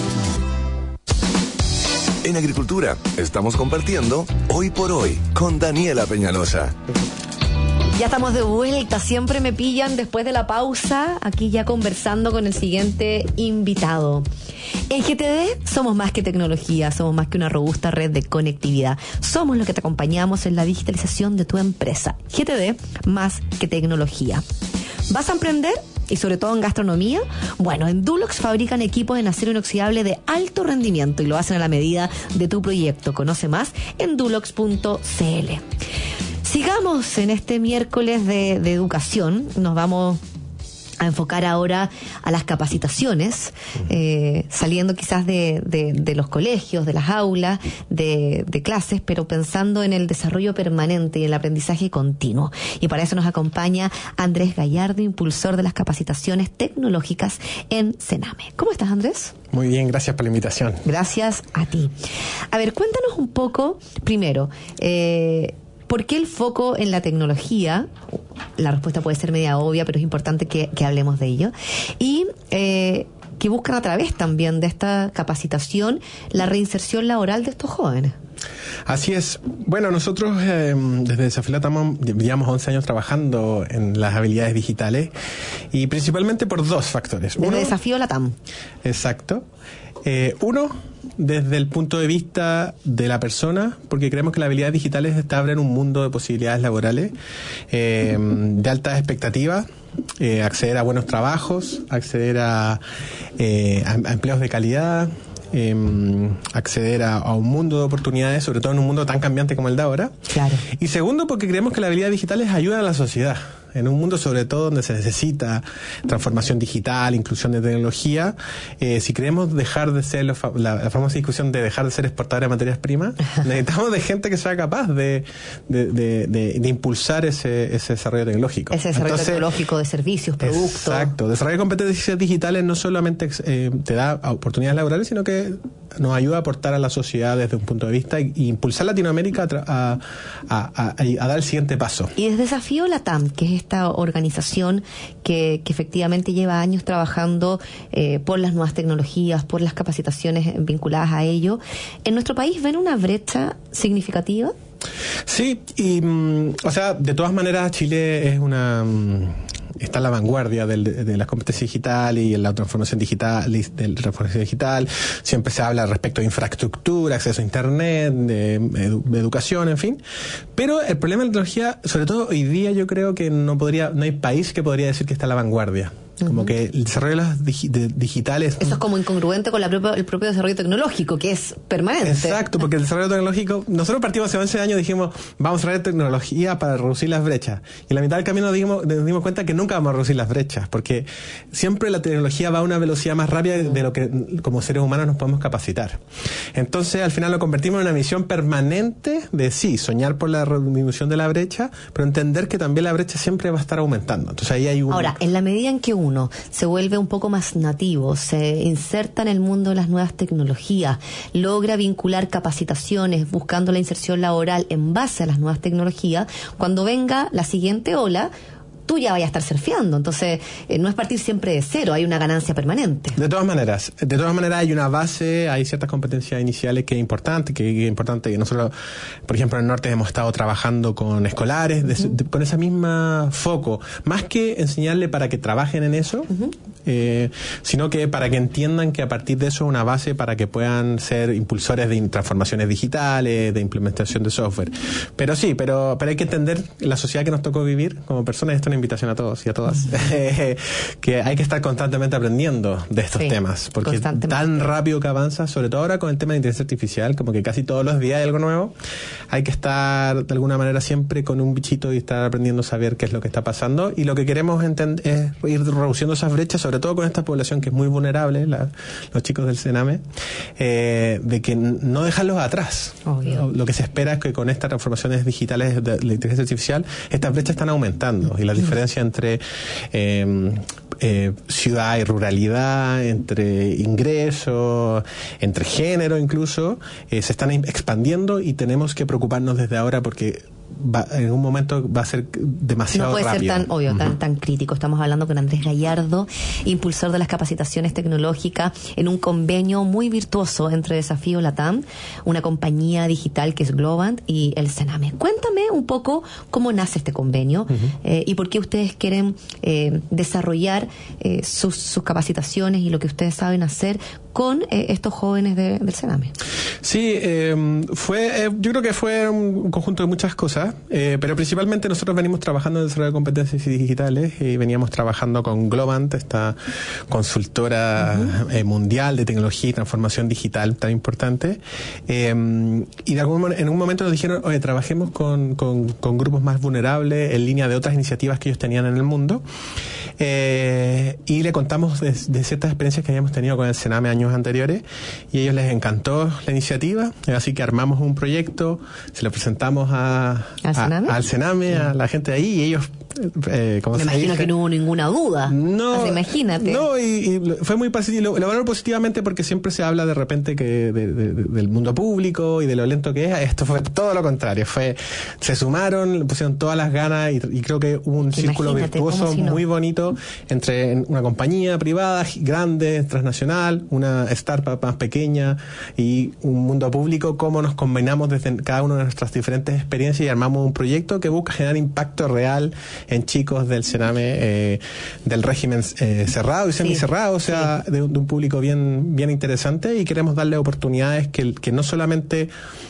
En Agricultura estamos compartiendo Hoy por Hoy con Daniela Peñalosa. Ya estamos de vuelta, siempre me pillan después de la pausa, aquí ya conversando con el siguiente invitado. En G T D somos más que tecnología, somos más que una robusta red de conectividad. Somos los que te acompañamos en la digitalización de tu empresa. G T D, más que tecnología. ¿Vas a emprender? Y sobre todo en gastronomía, bueno, en Dulux fabrican equipos en acero inoxidable de alto rendimiento y lo hacen a la medida de tu proyecto. Conoce más en dulux punto c l. Sigamos en este miércoles de, de educación, nos vamos a enfocar ahora a las capacitaciones, eh, saliendo quizás de, de, de los colegios, de las aulas, de, de clases, pero pensando en el desarrollo permanente y el aprendizaje continuo. Y para eso nos acompaña Andrés Gallardo, impulsor de las capacitaciones tecnológicas en Sename. ¿Cómo estás, Andrés? Muy bien, gracias por la invitación. Gracias a ti. A ver, cuéntanos un poco, primero, eh, ¿por qué el foco en la tecnología? La respuesta puede ser media obvia, pero es importante que, que hablemos de ello. Y eh, que buscan a través también de esta capacitación la reinserción laboral de estos jóvenes. Así es. Bueno, nosotros eh, desde Desafío Latam llevamos once años trabajando en las habilidades digitales y principalmente por dos factores. Desde Uno, Desafío Latam. Exacto. Eh, uno, desde el punto de vista de la persona, porque creemos que las habilidades digitales te abren un mundo de posibilidades laborales, eh, de altas expectativas, eh, acceder a buenos trabajos, acceder a, eh, a, a empleos de calidad, eh, acceder a, a un mundo de oportunidades, sobre todo en un mundo tan cambiante como el de ahora. Claro. Y segundo, porque creemos que las habilidades digitales ayudan a la sociedad. En un mundo sobre todo donde se necesita transformación digital, inclusión de tecnología, eh, si queremos dejar de ser, fa- la, la famosa discusión de dejar de ser exportadores de materias primas, necesitamos de gente que sea capaz de, de, de, de, de impulsar ese, ese desarrollo tecnológico. Ese desarrollo Entonces, tecnológico de servicios, productos. Exacto. Desarrollar competencias digitales no solamente eh, te da oportunidades laborales, sino que nos ayuda a aportar a la sociedad desde un punto de vista y, y impulsar Latinoamérica a, a, a, a dar el siguiente paso. Y desde Desafío Latam, que es esta organización que, que efectivamente lleva años trabajando eh, por las nuevas tecnologías, por las capacitaciones vinculadas a ello, ¿en nuestro país ven una brecha significativa? Sí, y mm, o sea, de todas maneras Chile es una mm, está en la vanguardia del, de, de la competencia digital y en la transformación digital, de la transformación digital. Siempre se habla respecto de infraestructura, acceso a internet, de, edu, de educación, en fin. Pero el problema de la tecnología, sobre todo hoy día, yo creo que no podría, no hay país que podría decir que está en la vanguardia. Como uh-huh. que el desarrollo de las digi- de digitales... Eso es como incongruente con la propio, el propio desarrollo tecnológico, que es permanente. Exacto, porque el desarrollo tecnológico... Nosotros partimos hace once años y dijimos, vamos a desarrollar tecnología para reducir las brechas. Y en la mitad del camino nos dimos, nos dimos cuenta que nunca vamos a reducir las brechas, porque siempre la tecnología va a una velocidad más rápida de lo que como seres humanos nos podemos capacitar. Entonces, al final lo convertimos en una misión permanente de, sí, soñar por la disminución de la brecha, pero entender que también la brecha siempre va a estar aumentando. Entonces, ahí hay un... Ahora, en la medida en que uno se vuelve un poco más nativo, se inserta en el mundo de las nuevas tecnologías, logra vincular capacitaciones buscando la inserción laboral en base a las nuevas tecnologías, cuando venga la siguiente ola, tú ya vayas a estar surfeando. Entonces, eh, no es partir siempre de cero, hay una ganancia permanente. De todas maneras, de todas maneras hay una base, hay ciertas competencias iniciales que es importante, que es importante que nosotros, por ejemplo, en el norte hemos estado trabajando con escolares, de, uh-huh. de, con ese mismo foco, más que enseñarle para que trabajen en eso, uh-huh. eh, sino que para que entiendan que a partir de eso es una base para que puedan ser impulsores de transformaciones digitales, de implementación de software. Pero sí, pero, pero hay que entender la sociedad que nos tocó vivir como personas. Esto una invitación a todos y a todas, que hay que estar constantemente aprendiendo de estos sí, temas, porque tan rápido que avanza, sobre todo ahora con el tema de inteligencia artificial, como que casi todos los días hay algo nuevo, hay que estar de alguna manera siempre con un bichito y estar aprendiendo a saber qué es lo que está pasando, y lo que queremos entend- es ir reduciendo esas brechas, sobre todo con esta población que es muy vulnerable, la, los chicos del Sename, eh, de que no dejarlos atrás. Obvio. Lo que se espera es que con estas transformaciones digitales de la inteligencia artificial, estas brechas están aumentando, y las diferencia entre eh, eh, ciudad y ruralidad, entre ingresos, entre género incluso, eh, se están expandiendo y tenemos que preocuparnos desde ahora porque va, en un momento va a ser demasiado rápido. No puede rápido. ser tan obvio, uh-huh. tan, tan crítico. Estamos hablando con Andrés Gallardo, impulsor de las capacitaciones tecnológicas, en un convenio muy virtuoso entre Desafío Latam, una compañía digital que es Globant, y el Sename. Cuéntame un poco cómo nace este convenio, uh-huh. eh, y por qué ustedes quieren eh, desarrollar eh, sus, sus capacitaciones y lo que ustedes saben hacer con eh, estos jóvenes de, del Sename. Sí, eh, fue, eh, yo creo que fue un conjunto de muchas cosas, eh, pero principalmente nosotros venimos trabajando en el desarrollo de competencias digitales y veníamos trabajando con Globant, esta consultora uh-huh. eh, mundial de tecnología y transformación digital tan importante, eh, y de algún, en un momento nos dijeron, oye, trabajemos con, con, con grupos más vulnerables en línea de otras iniciativas que ellos tenían en el mundo, eh, y le contamos de, de ciertas experiencias que habíamos tenido con el Sename años anteriores, y a ellos les encantó la iniciativa, así que armamos un proyecto, se lo presentamos a, ¿Al Sename? A, al Sename, a la gente de ahí, y ellos... Eh, Me se imagino dice, que no hubo ninguna duda. No, Así, imagínate. No, y, y fue muy positivo. Lo, lo valoro positivamente porque siempre se habla de repente que de, de, de, del mundo público y de lo lento que es. Esto fue todo lo contrario. Fue, se sumaron, pusieron todas las ganas, y, y creo que hubo un círculo Imagínate, virtuoso ¿cómo si no? muy bonito entre una compañía privada grande, transnacional, una startup más pequeña y un mundo público. Cómo nos combinamos desde cada una de nuestras diferentes experiencias y armamos un proyecto que busca generar impacto real en chicos del Sename, eh, del régimen eh, cerrado y semicerrado, sí, o sea, sí. de, de un público bien, bien interesante, y queremos darle oportunidades que, que no solamente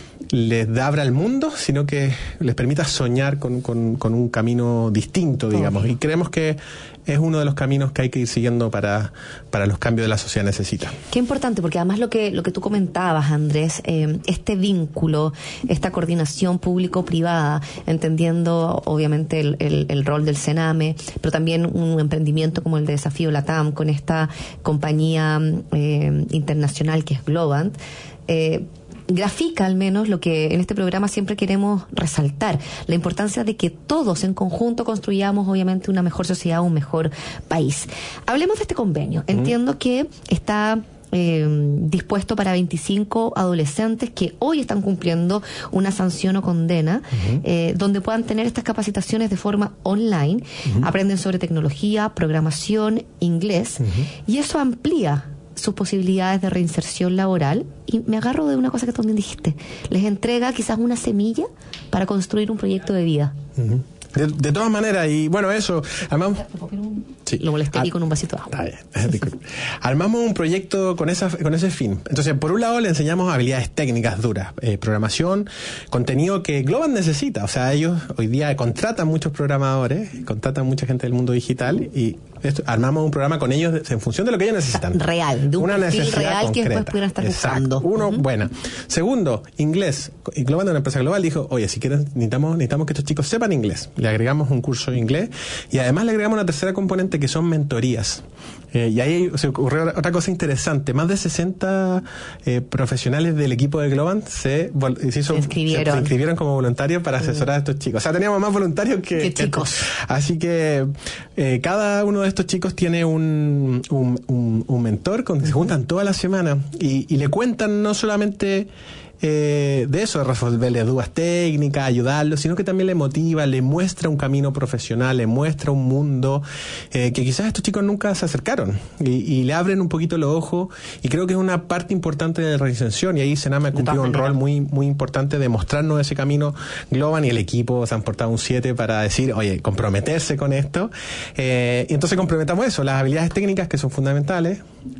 les abra el mundo, sino que les permita soñar con, con, con un camino distinto, digamos, y creemos que es uno de los caminos que hay que ir siguiendo para, para los cambios de la sociedad necesita. Qué importante, porque además lo que lo que tú comentabas, Andrés, eh, este vínculo, esta coordinación público-privada, entendiendo obviamente el, el, el rol del Sename, pero también un emprendimiento como el de Desafío Latam, con esta compañía eh, internacional que es Globant, eh, grafica al menos lo que en este programa siempre queremos resaltar, la importancia de que todos en conjunto construyamos obviamente una mejor sociedad, un mejor país. Hablemos de este convenio. Entiendo que está eh, dispuesto para veinticinco adolescentes que hoy están cumpliendo una sanción o condena, uh-huh. eh, donde puedan tener estas capacitaciones de forma online, uh-huh. aprenden sobre tecnología, programación, inglés, uh-huh. y eso amplía sus posibilidades de reinserción laboral. Y me agarro de una cosa que también dijiste, les entrega quizás una semilla para construir un proyecto de vida. Uh-huh. De, de todas maneras, y bueno, eso, armamos... Sí. Lo molesté aquí con un vasito de agua. Está bien. Armamos un proyecto con esa con ese fin. Entonces, por un lado, le enseñamos habilidades técnicas duras, eh, programación, contenido que Globant necesita. O sea, ellos hoy día contratan muchos programadores, contratan mucha gente del mundo digital, y esto, armamos un programa con ellos en función de lo que ellos necesitan. Real, de un una perfil necesidad real concreta. Que después pudieran estar Exacto. buscando. Uno, uh-huh. buena. Segundo, inglés. Y Globant, una empresa global, dijo, oye, si quieren, necesitamos, necesitamos que estos chicos sepan inglés. Le agregamos un curso de inglés, y además le agregamos una tercera componente que son mentorías. Eh, y ahí se ocurrió otra cosa interesante. Más de sesenta eh, profesionales del equipo de Globant se, se, hizo, se, inscribieron. se inscribieron como voluntarios para asesorar mm. a estos chicos. O sea, teníamos más voluntarios que, ¿Qué chicos? Que, así que eh, cada uno de estos chicos tiene un, un, un, un mentor con que uh-huh. se juntan toda la semana y, y le cuentan no solamente Eh, de eso, de resolverle dudas técnicas, ayudarlo, sino que también le motiva, le muestra un camino profesional, le muestra un mundo eh, que quizás estos chicos nunca se acercaron, y, y le abren un poquito los ojos, y creo que es una parte importante de la reinserción, y ahí Sename ha cumplido un rol muy muy importante de mostrarnos ese camino. Globant y el equipo se han portado un siete para decir, oye, comprometerse con esto, eh, y entonces comprometamos eso, las habilidades técnicas que son fundamentales,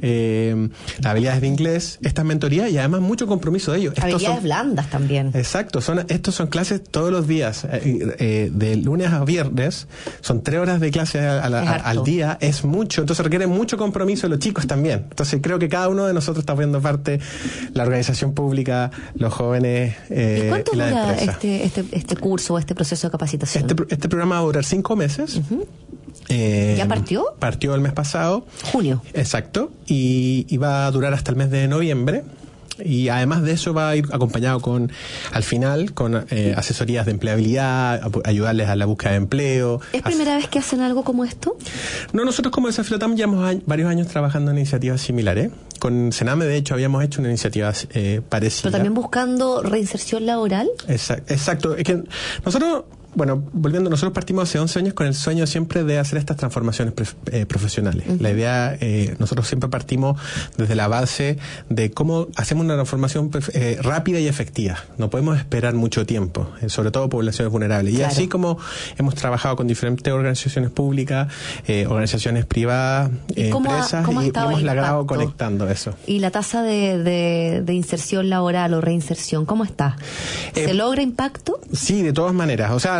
eh, las habilidades de inglés, estas mentorías, y además mucho compromiso de ellos. Habilidades son, blandas también. Exacto, son estos son clases todos los días, eh, eh, de lunes a viernes, son tres horas de clase a, a la, a, al día, es mucho, entonces requiere mucho compromiso de los chicos también. Entonces creo que cada uno de nosotros está viendo parte, la organización pública, los jóvenes, eh, ¿Y cuánto y la dura empresa. este, este, este curso, este proceso de capacitación? Este, este programa va a durar cinco meses. Uh-huh. Eh, ¿Ya partió? Partió el mes pasado. Junio. Exacto. Y, y va a durar hasta el mes de noviembre. Y además de eso va a ir acompañado con, al final, con eh, asesorías de empleabilidad, ayudarles a la búsqueda de empleo. ¿Es primera vez que hacen algo como esto? No, nosotros como Desafío Latam llevamos años, varios años trabajando en iniciativas similares. Con Sename, de hecho, habíamos hecho una iniciativa eh, parecida. Pero también buscando reinserción laboral. Exacto. Exacto. Es que nosotros... Bueno, volviendo, nosotros partimos hace once años con el sueño siempre de hacer estas transformaciones pre, eh, profesionales. Uh-huh. La idea, eh, nosotros siempre partimos desde la base de cómo hacemos una transformación eh, rápida y efectiva. No podemos esperar mucho tiempo, eh, sobre todo poblaciones vulnerables. Claro. Y así como hemos trabajado con diferentes organizaciones públicas, eh, organizaciones privadas, eh, empresas, y hemos logrado conectando eso. ¿Y la tasa de, de, de inserción laboral o reinserción, cómo está? ¿Se eh, logra impacto? Sí, de todas maneras. O sea,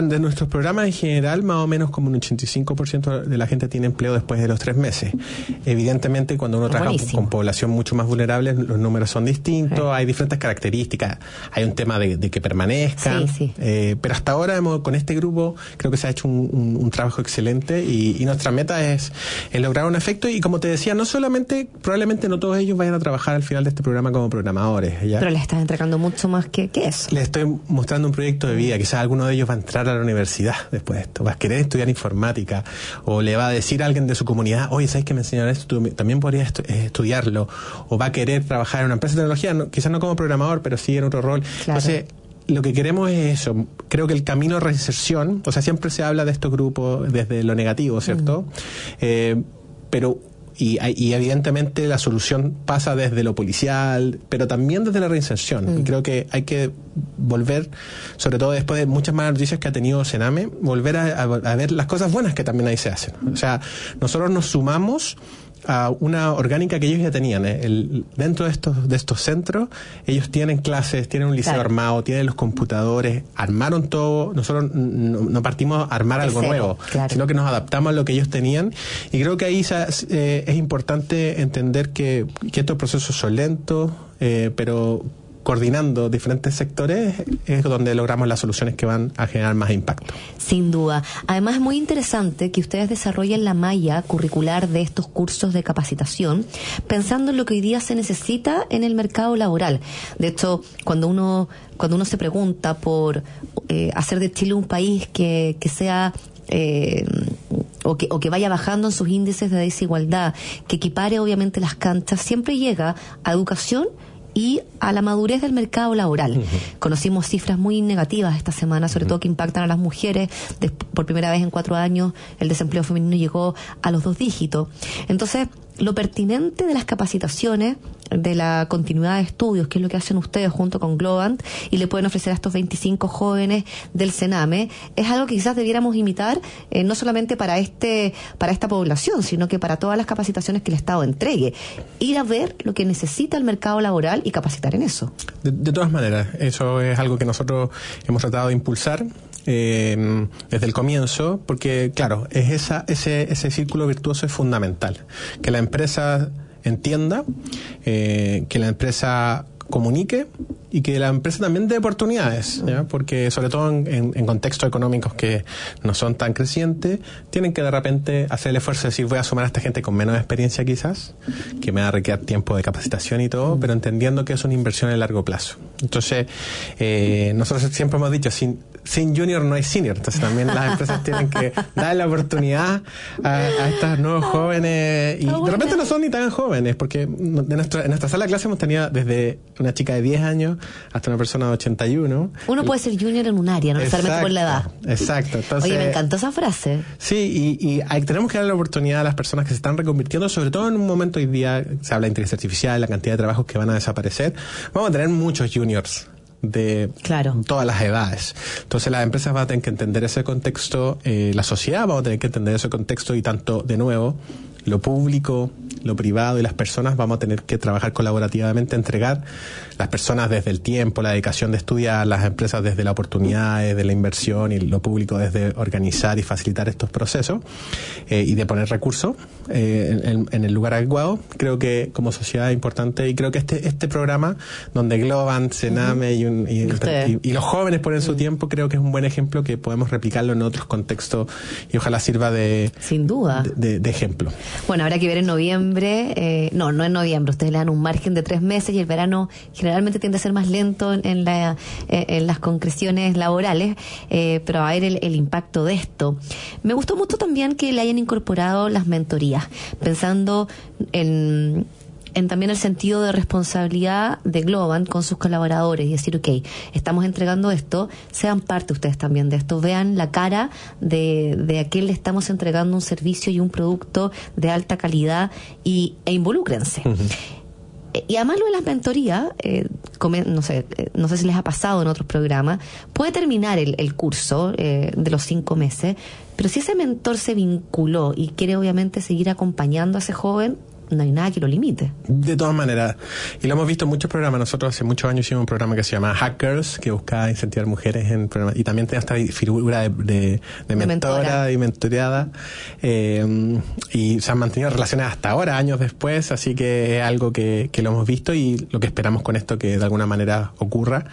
de nuestros programas en general, más o menos como un ochenta y cinco por ciento de la gente tiene empleo después de los tres meses. Evidentemente, cuando uno trabaja con, con población mucho más vulnerable, los números son distintos, sí. Hay diferentes características, hay un tema de, de que permanezcan, sí, sí. Eh, pero hasta ahora hemos, con este grupo creo que se ha hecho un, un, un trabajo excelente y, y nuestra meta es, es lograr un efecto y, como te decía, no solamente, probablemente no todos ellos vayan a trabajar al final de este programa como programadores. ¿Ya? Pero les estás entregando mucho más que, que eso. Les estoy mostrando un proyecto de vida. Quizás alguno de ellos va a entrar a la universidad después de esto, va a querer estudiar informática, o le va a decir a alguien de su comunidad, oye, ¿sabes que me enseñaron esto? Tú también podrías estu- estudiarlo, o va a querer trabajar en una empresa de tecnología, no, quizás no como programador, pero sí en otro rol. Claro. Entonces, lo que queremos es eso. Creo que el camino de reinserción, o sea, siempre se habla de estos grupos desde lo negativo, ¿cierto? Mm. Eh, pero Y, y evidentemente la solución pasa desde lo policial, pero también desde la reinserción. Mm. Y creo que hay que volver, sobre todo después de muchas malas noticias que ha tenido Sename, volver a, a, a ver las cosas buenas que también ahí se hacen. O sea, nosotros nos sumamos a una orgánica que ellos ya tenían. ¿eh? El, dentro de estos de estos centros, ellos tienen clases, tienen un liceo claro. armado, tienen los computadores, armaron todo. Nosotros no, no partimos a armar algo cero, nuevo, claro. sino que nos adaptamos a lo que ellos tenían. Y creo que ahí eh, es importante entender que, que estos procesos son lentos, eh, pero coordinando diferentes sectores es donde logramos las soluciones que van a generar más impacto. Sin duda. Además, es muy interesante que ustedes desarrollen la malla curricular de estos cursos de capacitación pensando en lo que hoy día se necesita en el mercado laboral. De hecho, cuando uno cuando uno se pregunta por eh, hacer de Chile un país que, que sea eh, o que, o que vaya bajando en sus índices de desigualdad, que equipare obviamente las canchas, siempre llega a educación y a la madurez del mercado laboral. Uh-huh. Conocimos cifras muy negativas esta semana, sobre uh-huh. todo que impactan a las mujeres. De, por primera vez en cuatro años el desempleo femenino llegó a los dos dígitos. Entonces, lo pertinente de las capacitaciones, de la continuidad de estudios, que es lo que hacen ustedes junto con Globant, y le pueden ofrecer a estos veinticinco jóvenes del Sename, es algo que quizás debiéramos imitar, eh, no solamente para este para esta población, sino que para todas las capacitaciones que el Estado entregue. Ir a ver lo que necesita el mercado laboral y capacitar en eso. De, de todas maneras, eso es algo que nosotros hemos tratado de impulsar Eh, desde el comienzo, porque claro, es esa, ese, ese círculo virtuoso es fundamental, que la empresa entienda, eh, que la empresa comunique y que la empresa también dé oportunidades, ¿ya? Porque sobre todo en, en, en contextos económicos que no son tan crecientes, tienen que de repente hacer el esfuerzo de decir, voy a sumar a esta gente con menos experiencia quizás, que me va a requerir tiempo de capacitación y todo, pero entendiendo que es una inversión a largo plazo. Entonces, eh, nosotros siempre hemos dicho, sin sin junior no hay senior, entonces también las empresas tienen que dar la oportunidad a, a estos nuevos jóvenes, y de repente no son ni tan jóvenes, porque de nuestra, en nuestra sala de clase hemos tenido desde una chica de diez años hasta una persona de ochenta y uno. Uno puede ser junior en un área, no necesariamente por la edad. Exacto. Entonces, oye, me encantó esa frase. Sí, y, y hay, tenemos que dar la oportunidad a las personas que se están reconvirtiendo, sobre todo en un momento hoy día, se habla de inteligencia artificial, la cantidad de trabajos que van a desaparecer. Vamos a tener muchos juniors de claro. todas las edades. Entonces las empresas van a tener que entender ese contexto, eh, la sociedad va a tener que entender ese contexto, y tanto, de nuevo, lo público, lo privado y las personas vamos a tener que trabajar colaborativamente, entregar las personas desde el tiempo, la dedicación de estudiar, las empresas desde la oportunidad, desde la inversión, y lo público desde organizar y facilitar estos procesos, eh, y de poner recursos eh, en, en el lugar adecuado. Creo que como sociedad es importante, y creo que este este programa donde Globant, Sename y, un, y, y, y los jóvenes ponen su tiempo, creo que es un buen ejemplo que podemos replicarlo en otros contextos, y ojalá sirva de sin duda de, de, de ejemplo. Bueno, habrá que ver en noviembre, eh, no, no en noviembre, ustedes le dan un margen de tres meses y el verano generalmente tiende a ser más lento en, en, la, eh, en las concreciones laborales, eh, pero a ver el, el impacto de esto. Me gustó mucho también que le hayan incorporado las mentorías, pensando en... en también el sentido de responsabilidad de Globant con sus colaboradores, y decir, ok, estamos entregando esto, sean parte ustedes también de esto, vean la cara de, de a quién le estamos entregando un servicio y un producto de alta calidad, y, e involúcrense. Uh-huh. Y además lo de las mentorías, eh, no sé, no sé si les ha pasado en otros programas, puede terminar el, el curso eh, de los cinco meses, pero si ese mentor se vinculó y quiere obviamente seguir acompañando a ese joven, no hay nada que lo limite. De todas maneras, y lo hemos visto en muchos programas. Nosotros hace muchos años hicimos un programa que se llama Hackers, que buscaba incentivar mujeres en programas, y también tenía esta figura de, de, de, de mentora, mentora y mentoreada, eh, y se han mantenido relaciones hasta ahora, años después, así que es algo que, que lo hemos visto y lo que esperamos con esto que de alguna manera ocurra.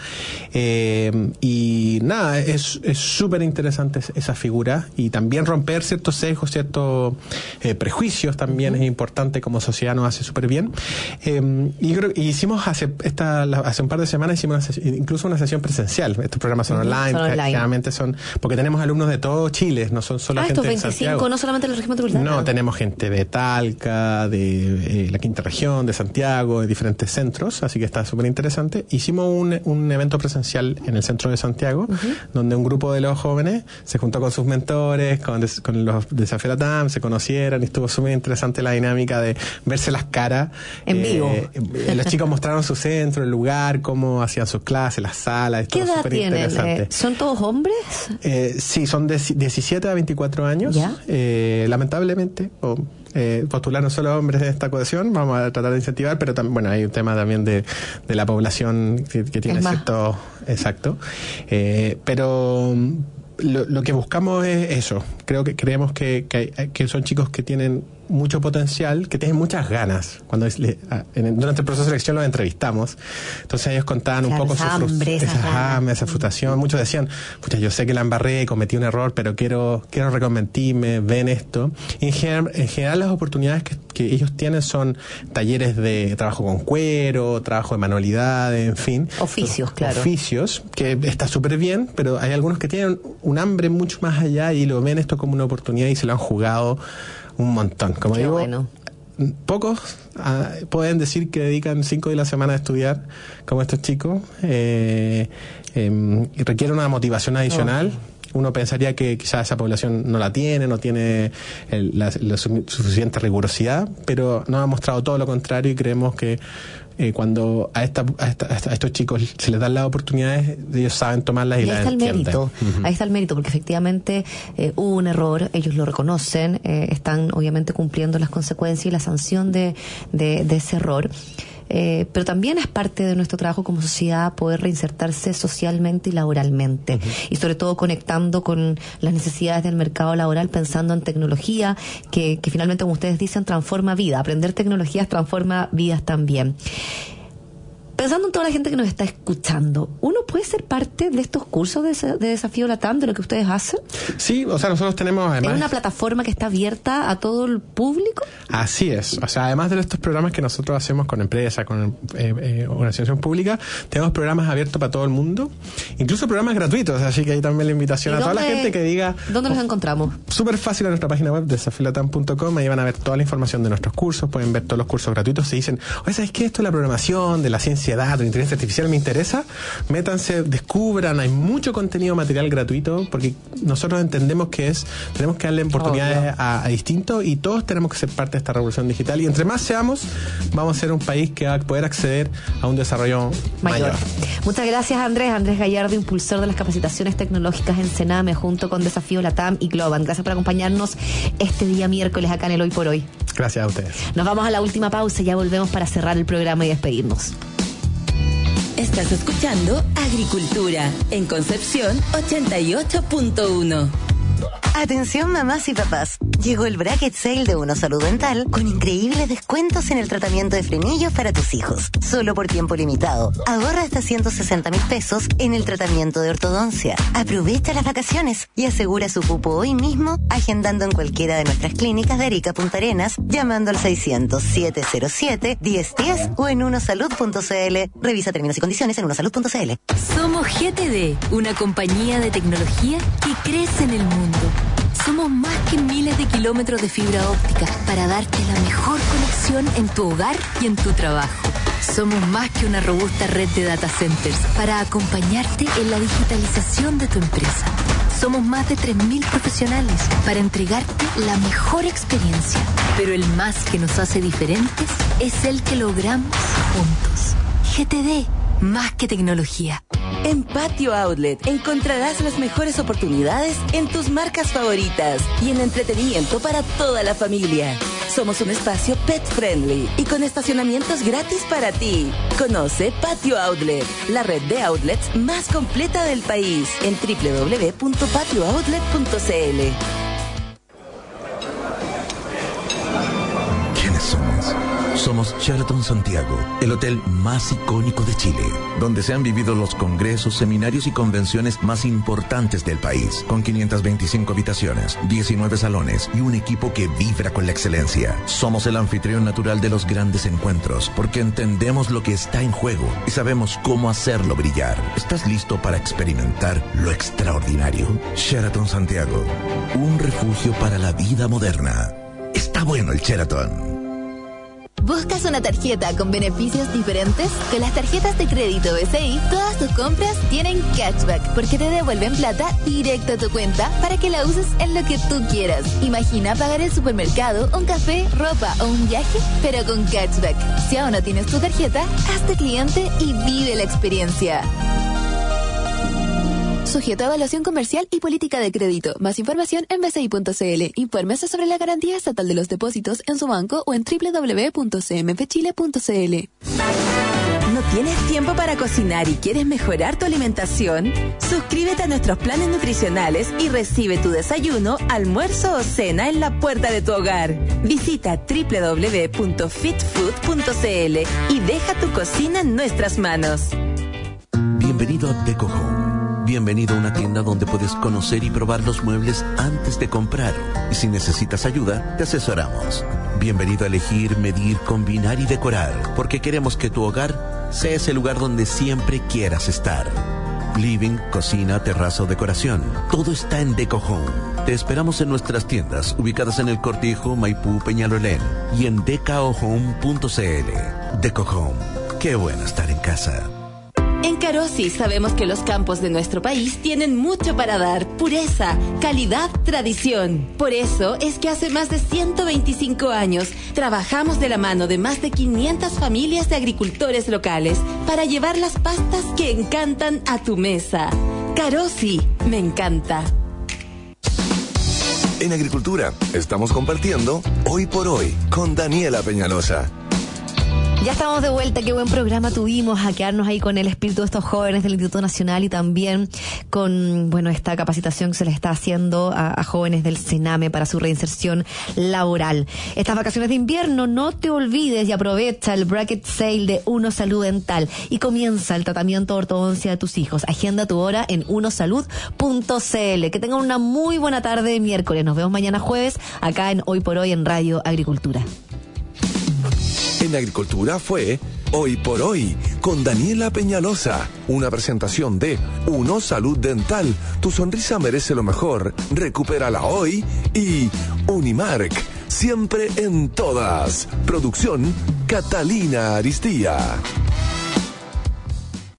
Eh, y nada, es es súper interesante esa figura, y también romper ciertos sesgos, ciertos eh, prejuicios también uh-huh. es importante, como sociedad nos hace súper bien. Eh, y creo y hicimos hace esta la, hace un par de semanas hicimos una sesión, incluso una sesión presencial. Estos programas son uh-huh. online, son online. Generalmente son porque tenemos alumnos de todo Chile, no son solo ah, gente estos veinticinco, de Santiago. No solamente de la región metropolitana. No, tenemos gente de Talca, de eh, la quinta región, de Santiago, de diferentes centros, así que está súper interesante. Hicimos un, un evento presencial en el centro de Santiago, uh-huh. donde un grupo de los jóvenes se juntó con sus mentores, con, des, con los Desafío Latam, se conocieron, y estuvo súper interesante la dinámica de verse las caras. En eh, vivo. Eh, los chicos mostraron su centro, el lugar, cómo hacían sus clases, las salas. ¿Qué edad tienen? Eh, ¿Son todos hombres? Eh, sí, son de diecisiete a veinticuatro años. ¿Ya? Eh, lamentablemente, o eh, postularon solo hombres en esta cohesión. Vamos a tratar de incentivar, pero también, bueno, hay un tema también de, de la población que, que tiene cierto... Exacto. Eh, pero... Lo, lo que buscamos es eso. Creo que creemos que, que, que son chicos que tienen mucho potencial, que tienen muchas ganas. Cuando es, le, en, durante el proceso de selección los entrevistamos, entonces ellos contaban claro, un poco esa su hambre, esa, esa, hambre, esa frustración. Muchos decían, pucha, yo sé que la embarré, cometí un error, pero quiero quiero reconvertirme, ven esto. Y en general, en general las oportunidades que, que ellos tienen son talleres de trabajo con cuero, trabajo de manualidades, en fin. Oficios, claro. Oficios, que está súper bien, pero hay algunos que tienen un hambre mucho más allá y lo ven esto como una oportunidad y se lo han jugado un montón. Como Qué digo, bueno. Pocos uh, pueden decir que dedican cinco días a la semana a estudiar como estos chicos, eh, eh, y requiere una motivación adicional. Oh. Uno pensaría que quizás esa población no la tiene, no tiene el, la, la suficiente rigurosidad, pero nos ha mostrado todo lo contrario, y creemos que eh, cuando a, esta, a, esta, a estos chicos se les dan las oportunidades, ellos saben tomarlas y, y las entienden. Ahí está el mérito, uh-huh. ahí está el mérito, porque efectivamente eh, hubo un error, ellos lo reconocen, eh, están obviamente cumpliendo las consecuencias y la sanción de, de, de ese error. Eh, pero también es parte de nuestro trabajo como sociedad poder reinsertarse socialmente y laboralmente, uh-huh. y sobre todo conectando con las necesidades del mercado laboral, pensando en tecnología que, que finalmente, como ustedes dicen, transforma vida. Aprender tecnologías transforma vidas también. Pensando en toda la gente que nos está escuchando, ¿uno puede ser parte de estos cursos de, de Desafío Latam, de lo que ustedes hacen? Sí, o sea, nosotros tenemos además... ¿Es una plataforma que está abierta a todo el público? Así es. O sea, además de estos programas que nosotros hacemos con empresas, con eh, eh, organizaciones públicas, tenemos programas abiertos para todo el mundo, incluso programas gratuitos, así que hay también la invitación a toda la gente que diga... ¿Dónde oh, los encontramos? Súper fácil, en nuestra página web, desafío latam punto com, ahí van a ver toda la información de nuestros cursos, pueden ver todos los cursos gratuitos, se dicen, oye, ¿sabes qué? Esto de la programación, de la ciencia de datos, de la inteligencia artificial, me interesa, métanse, descubran, hay mucho contenido material gratuito, porque nosotros entendemos que es, tenemos que darle oportunidades oh, a, a distintos, y todos tenemos que ser parte de esta revolución digital, y entre más seamos, vamos a ser un país que va a poder acceder a un desarrollo mayor. mayor. Muchas gracias, Andrés. Andrés Gallardo, impulsor de las capacitaciones tecnológicas en Sename, junto con Desafío Latam y Globant. Gracias por acompañarnos este día miércoles acá en el Hoy por Hoy. Gracias a ustedes. Nos vamos a la última pausa y ya volvemos para cerrar el programa y despedirnos. Estás escuchando Agricultura en Concepción ochenta y ocho punto uno. Atención mamás y papás, llegó el Bracket Sale de Uno Salud Dental con increíbles descuentos en el tratamiento de frenillos para tus hijos. Solo por tiempo limitado. Ahorra hasta ciento sesenta mil pesos en el tratamiento de ortodoncia. Aprovecha las vacaciones y asegura su cupo hoy mismo agendando en cualquiera de nuestras clínicas de Arica Punta Arenas, llamando al seiscientos, siete cero siete, diez diez o en unosalud punto cl. Revisa términos y condiciones en unosalud punto cl. Somos G T D, una compañía de tecnología que crece en el mundo. Somos más que miles de kilómetros de fibra óptica para darte la mejor conexión en tu hogar y en tu trabajo. Somos más que una robusta red de data centers para acompañarte en la digitalización de tu empresa. Somos más de tres mil profesionales para entregarte la mejor experiencia. Pero el más que nos hace diferentes es el que logramos juntos. G T D, más que tecnología. En Patio Outlet encontrarás las mejores oportunidades en tus marcas favoritas y en entretenimiento para toda la familia. Somos un espacio pet friendly y con estacionamientos gratis para ti. Conoce Patio Outlet, la red de outlets más completa del país, en doble u doble u doble u punto patio outlet punto c l. ¿Quiénes somos? Somos Sheraton Santiago, el hotel más icónico de Chile, donde se han vivido los congresos, seminarios y convenciones más importantes del país, con quinientas veinticinco habitaciones, diecinueve salones y un equipo que vibra con la excelencia. Somos el anfitrión natural de los grandes encuentros, porque entendemos lo que está en juego y sabemos cómo hacerlo brillar. ¿Estás listo para experimentar lo extraordinario? Sheraton Santiago, un refugio para la vida moderna. Está bueno el Sheraton. ¿Buscas una tarjeta con beneficios diferentes? Con las tarjetas de crédito B C I, todas tus compras tienen cashback, porque te devuelven plata directo a tu cuenta para que la uses en lo que tú quieras. Imagina pagar el supermercado, un café, ropa o un viaje, pero con cashback. Si aún no tienes tu tarjeta, hazte cliente y vive la experiencia. Sujeto a evaluación comercial y política de crédito. Más información en b c i punto c l. Infórmese sobre la garantía estatal de los depósitos en su banco o en doble u doble u doble u punto c m f chile punto c l. ¿No tienes tiempo para cocinar y quieres mejorar tu alimentación? Suscríbete a nuestros planes nutricionales y recibe tu desayuno, almuerzo o cena en la puerta de tu hogar. Visita doble u doble u doble u punto fit food punto c l y deja tu cocina en nuestras manos. Bienvenido a Deco Home. Bienvenido a una tienda donde puedes conocer y probar los muebles antes de comprar. Y si necesitas ayuda, te asesoramos. Bienvenido a elegir, medir, combinar y decorar, porque queremos que tu hogar sea ese lugar donde siempre quieras estar. Living, cocina, terraza o decoración. Todo está en Deco Home. Te esperamos en nuestras tiendas, ubicadas en el Cortijo, Maipú, Peñalolén y en decao home punto c l. Deco Home. Qué bueno estar en casa. En Carosi sabemos que los campos de nuestro país tienen mucho para dar: pureza, calidad, tradición. Por eso es que hace más de ciento veinticinco años trabajamos de la mano de más de quinientas familias de agricultores locales para llevar las pastas que encantan a tu mesa. Carosi, me encanta. En Agricultura estamos compartiendo Hoy por Hoy con Daniela Peñalosa. Ya estamos de vuelta, qué buen programa tuvimos, a quedarnos ahí con el espíritu de estos jóvenes del Instituto Nacional y también con, bueno, esta capacitación que se les está haciendo a, a jóvenes del Sename para su reinserción laboral. Estas vacaciones de invierno, no te olvides y aprovecha el bracket sale de Uno Salud Dental y comienza el tratamiento de ortodoncia de tus hijos. Agenda tu hora en uno salud punto c l. Que tengan una muy buena tarde de miércoles. Nos vemos mañana jueves acá en Hoy por Hoy en Radio Agricultura. En Agricultura fue Hoy por Hoy con Daniela Peñalosa. Una presentación de Uno Salud Dental. Tu sonrisa merece lo mejor. Recupérala hoy. Y Unimark. Siempre en todas. Producción Catalina Aristía.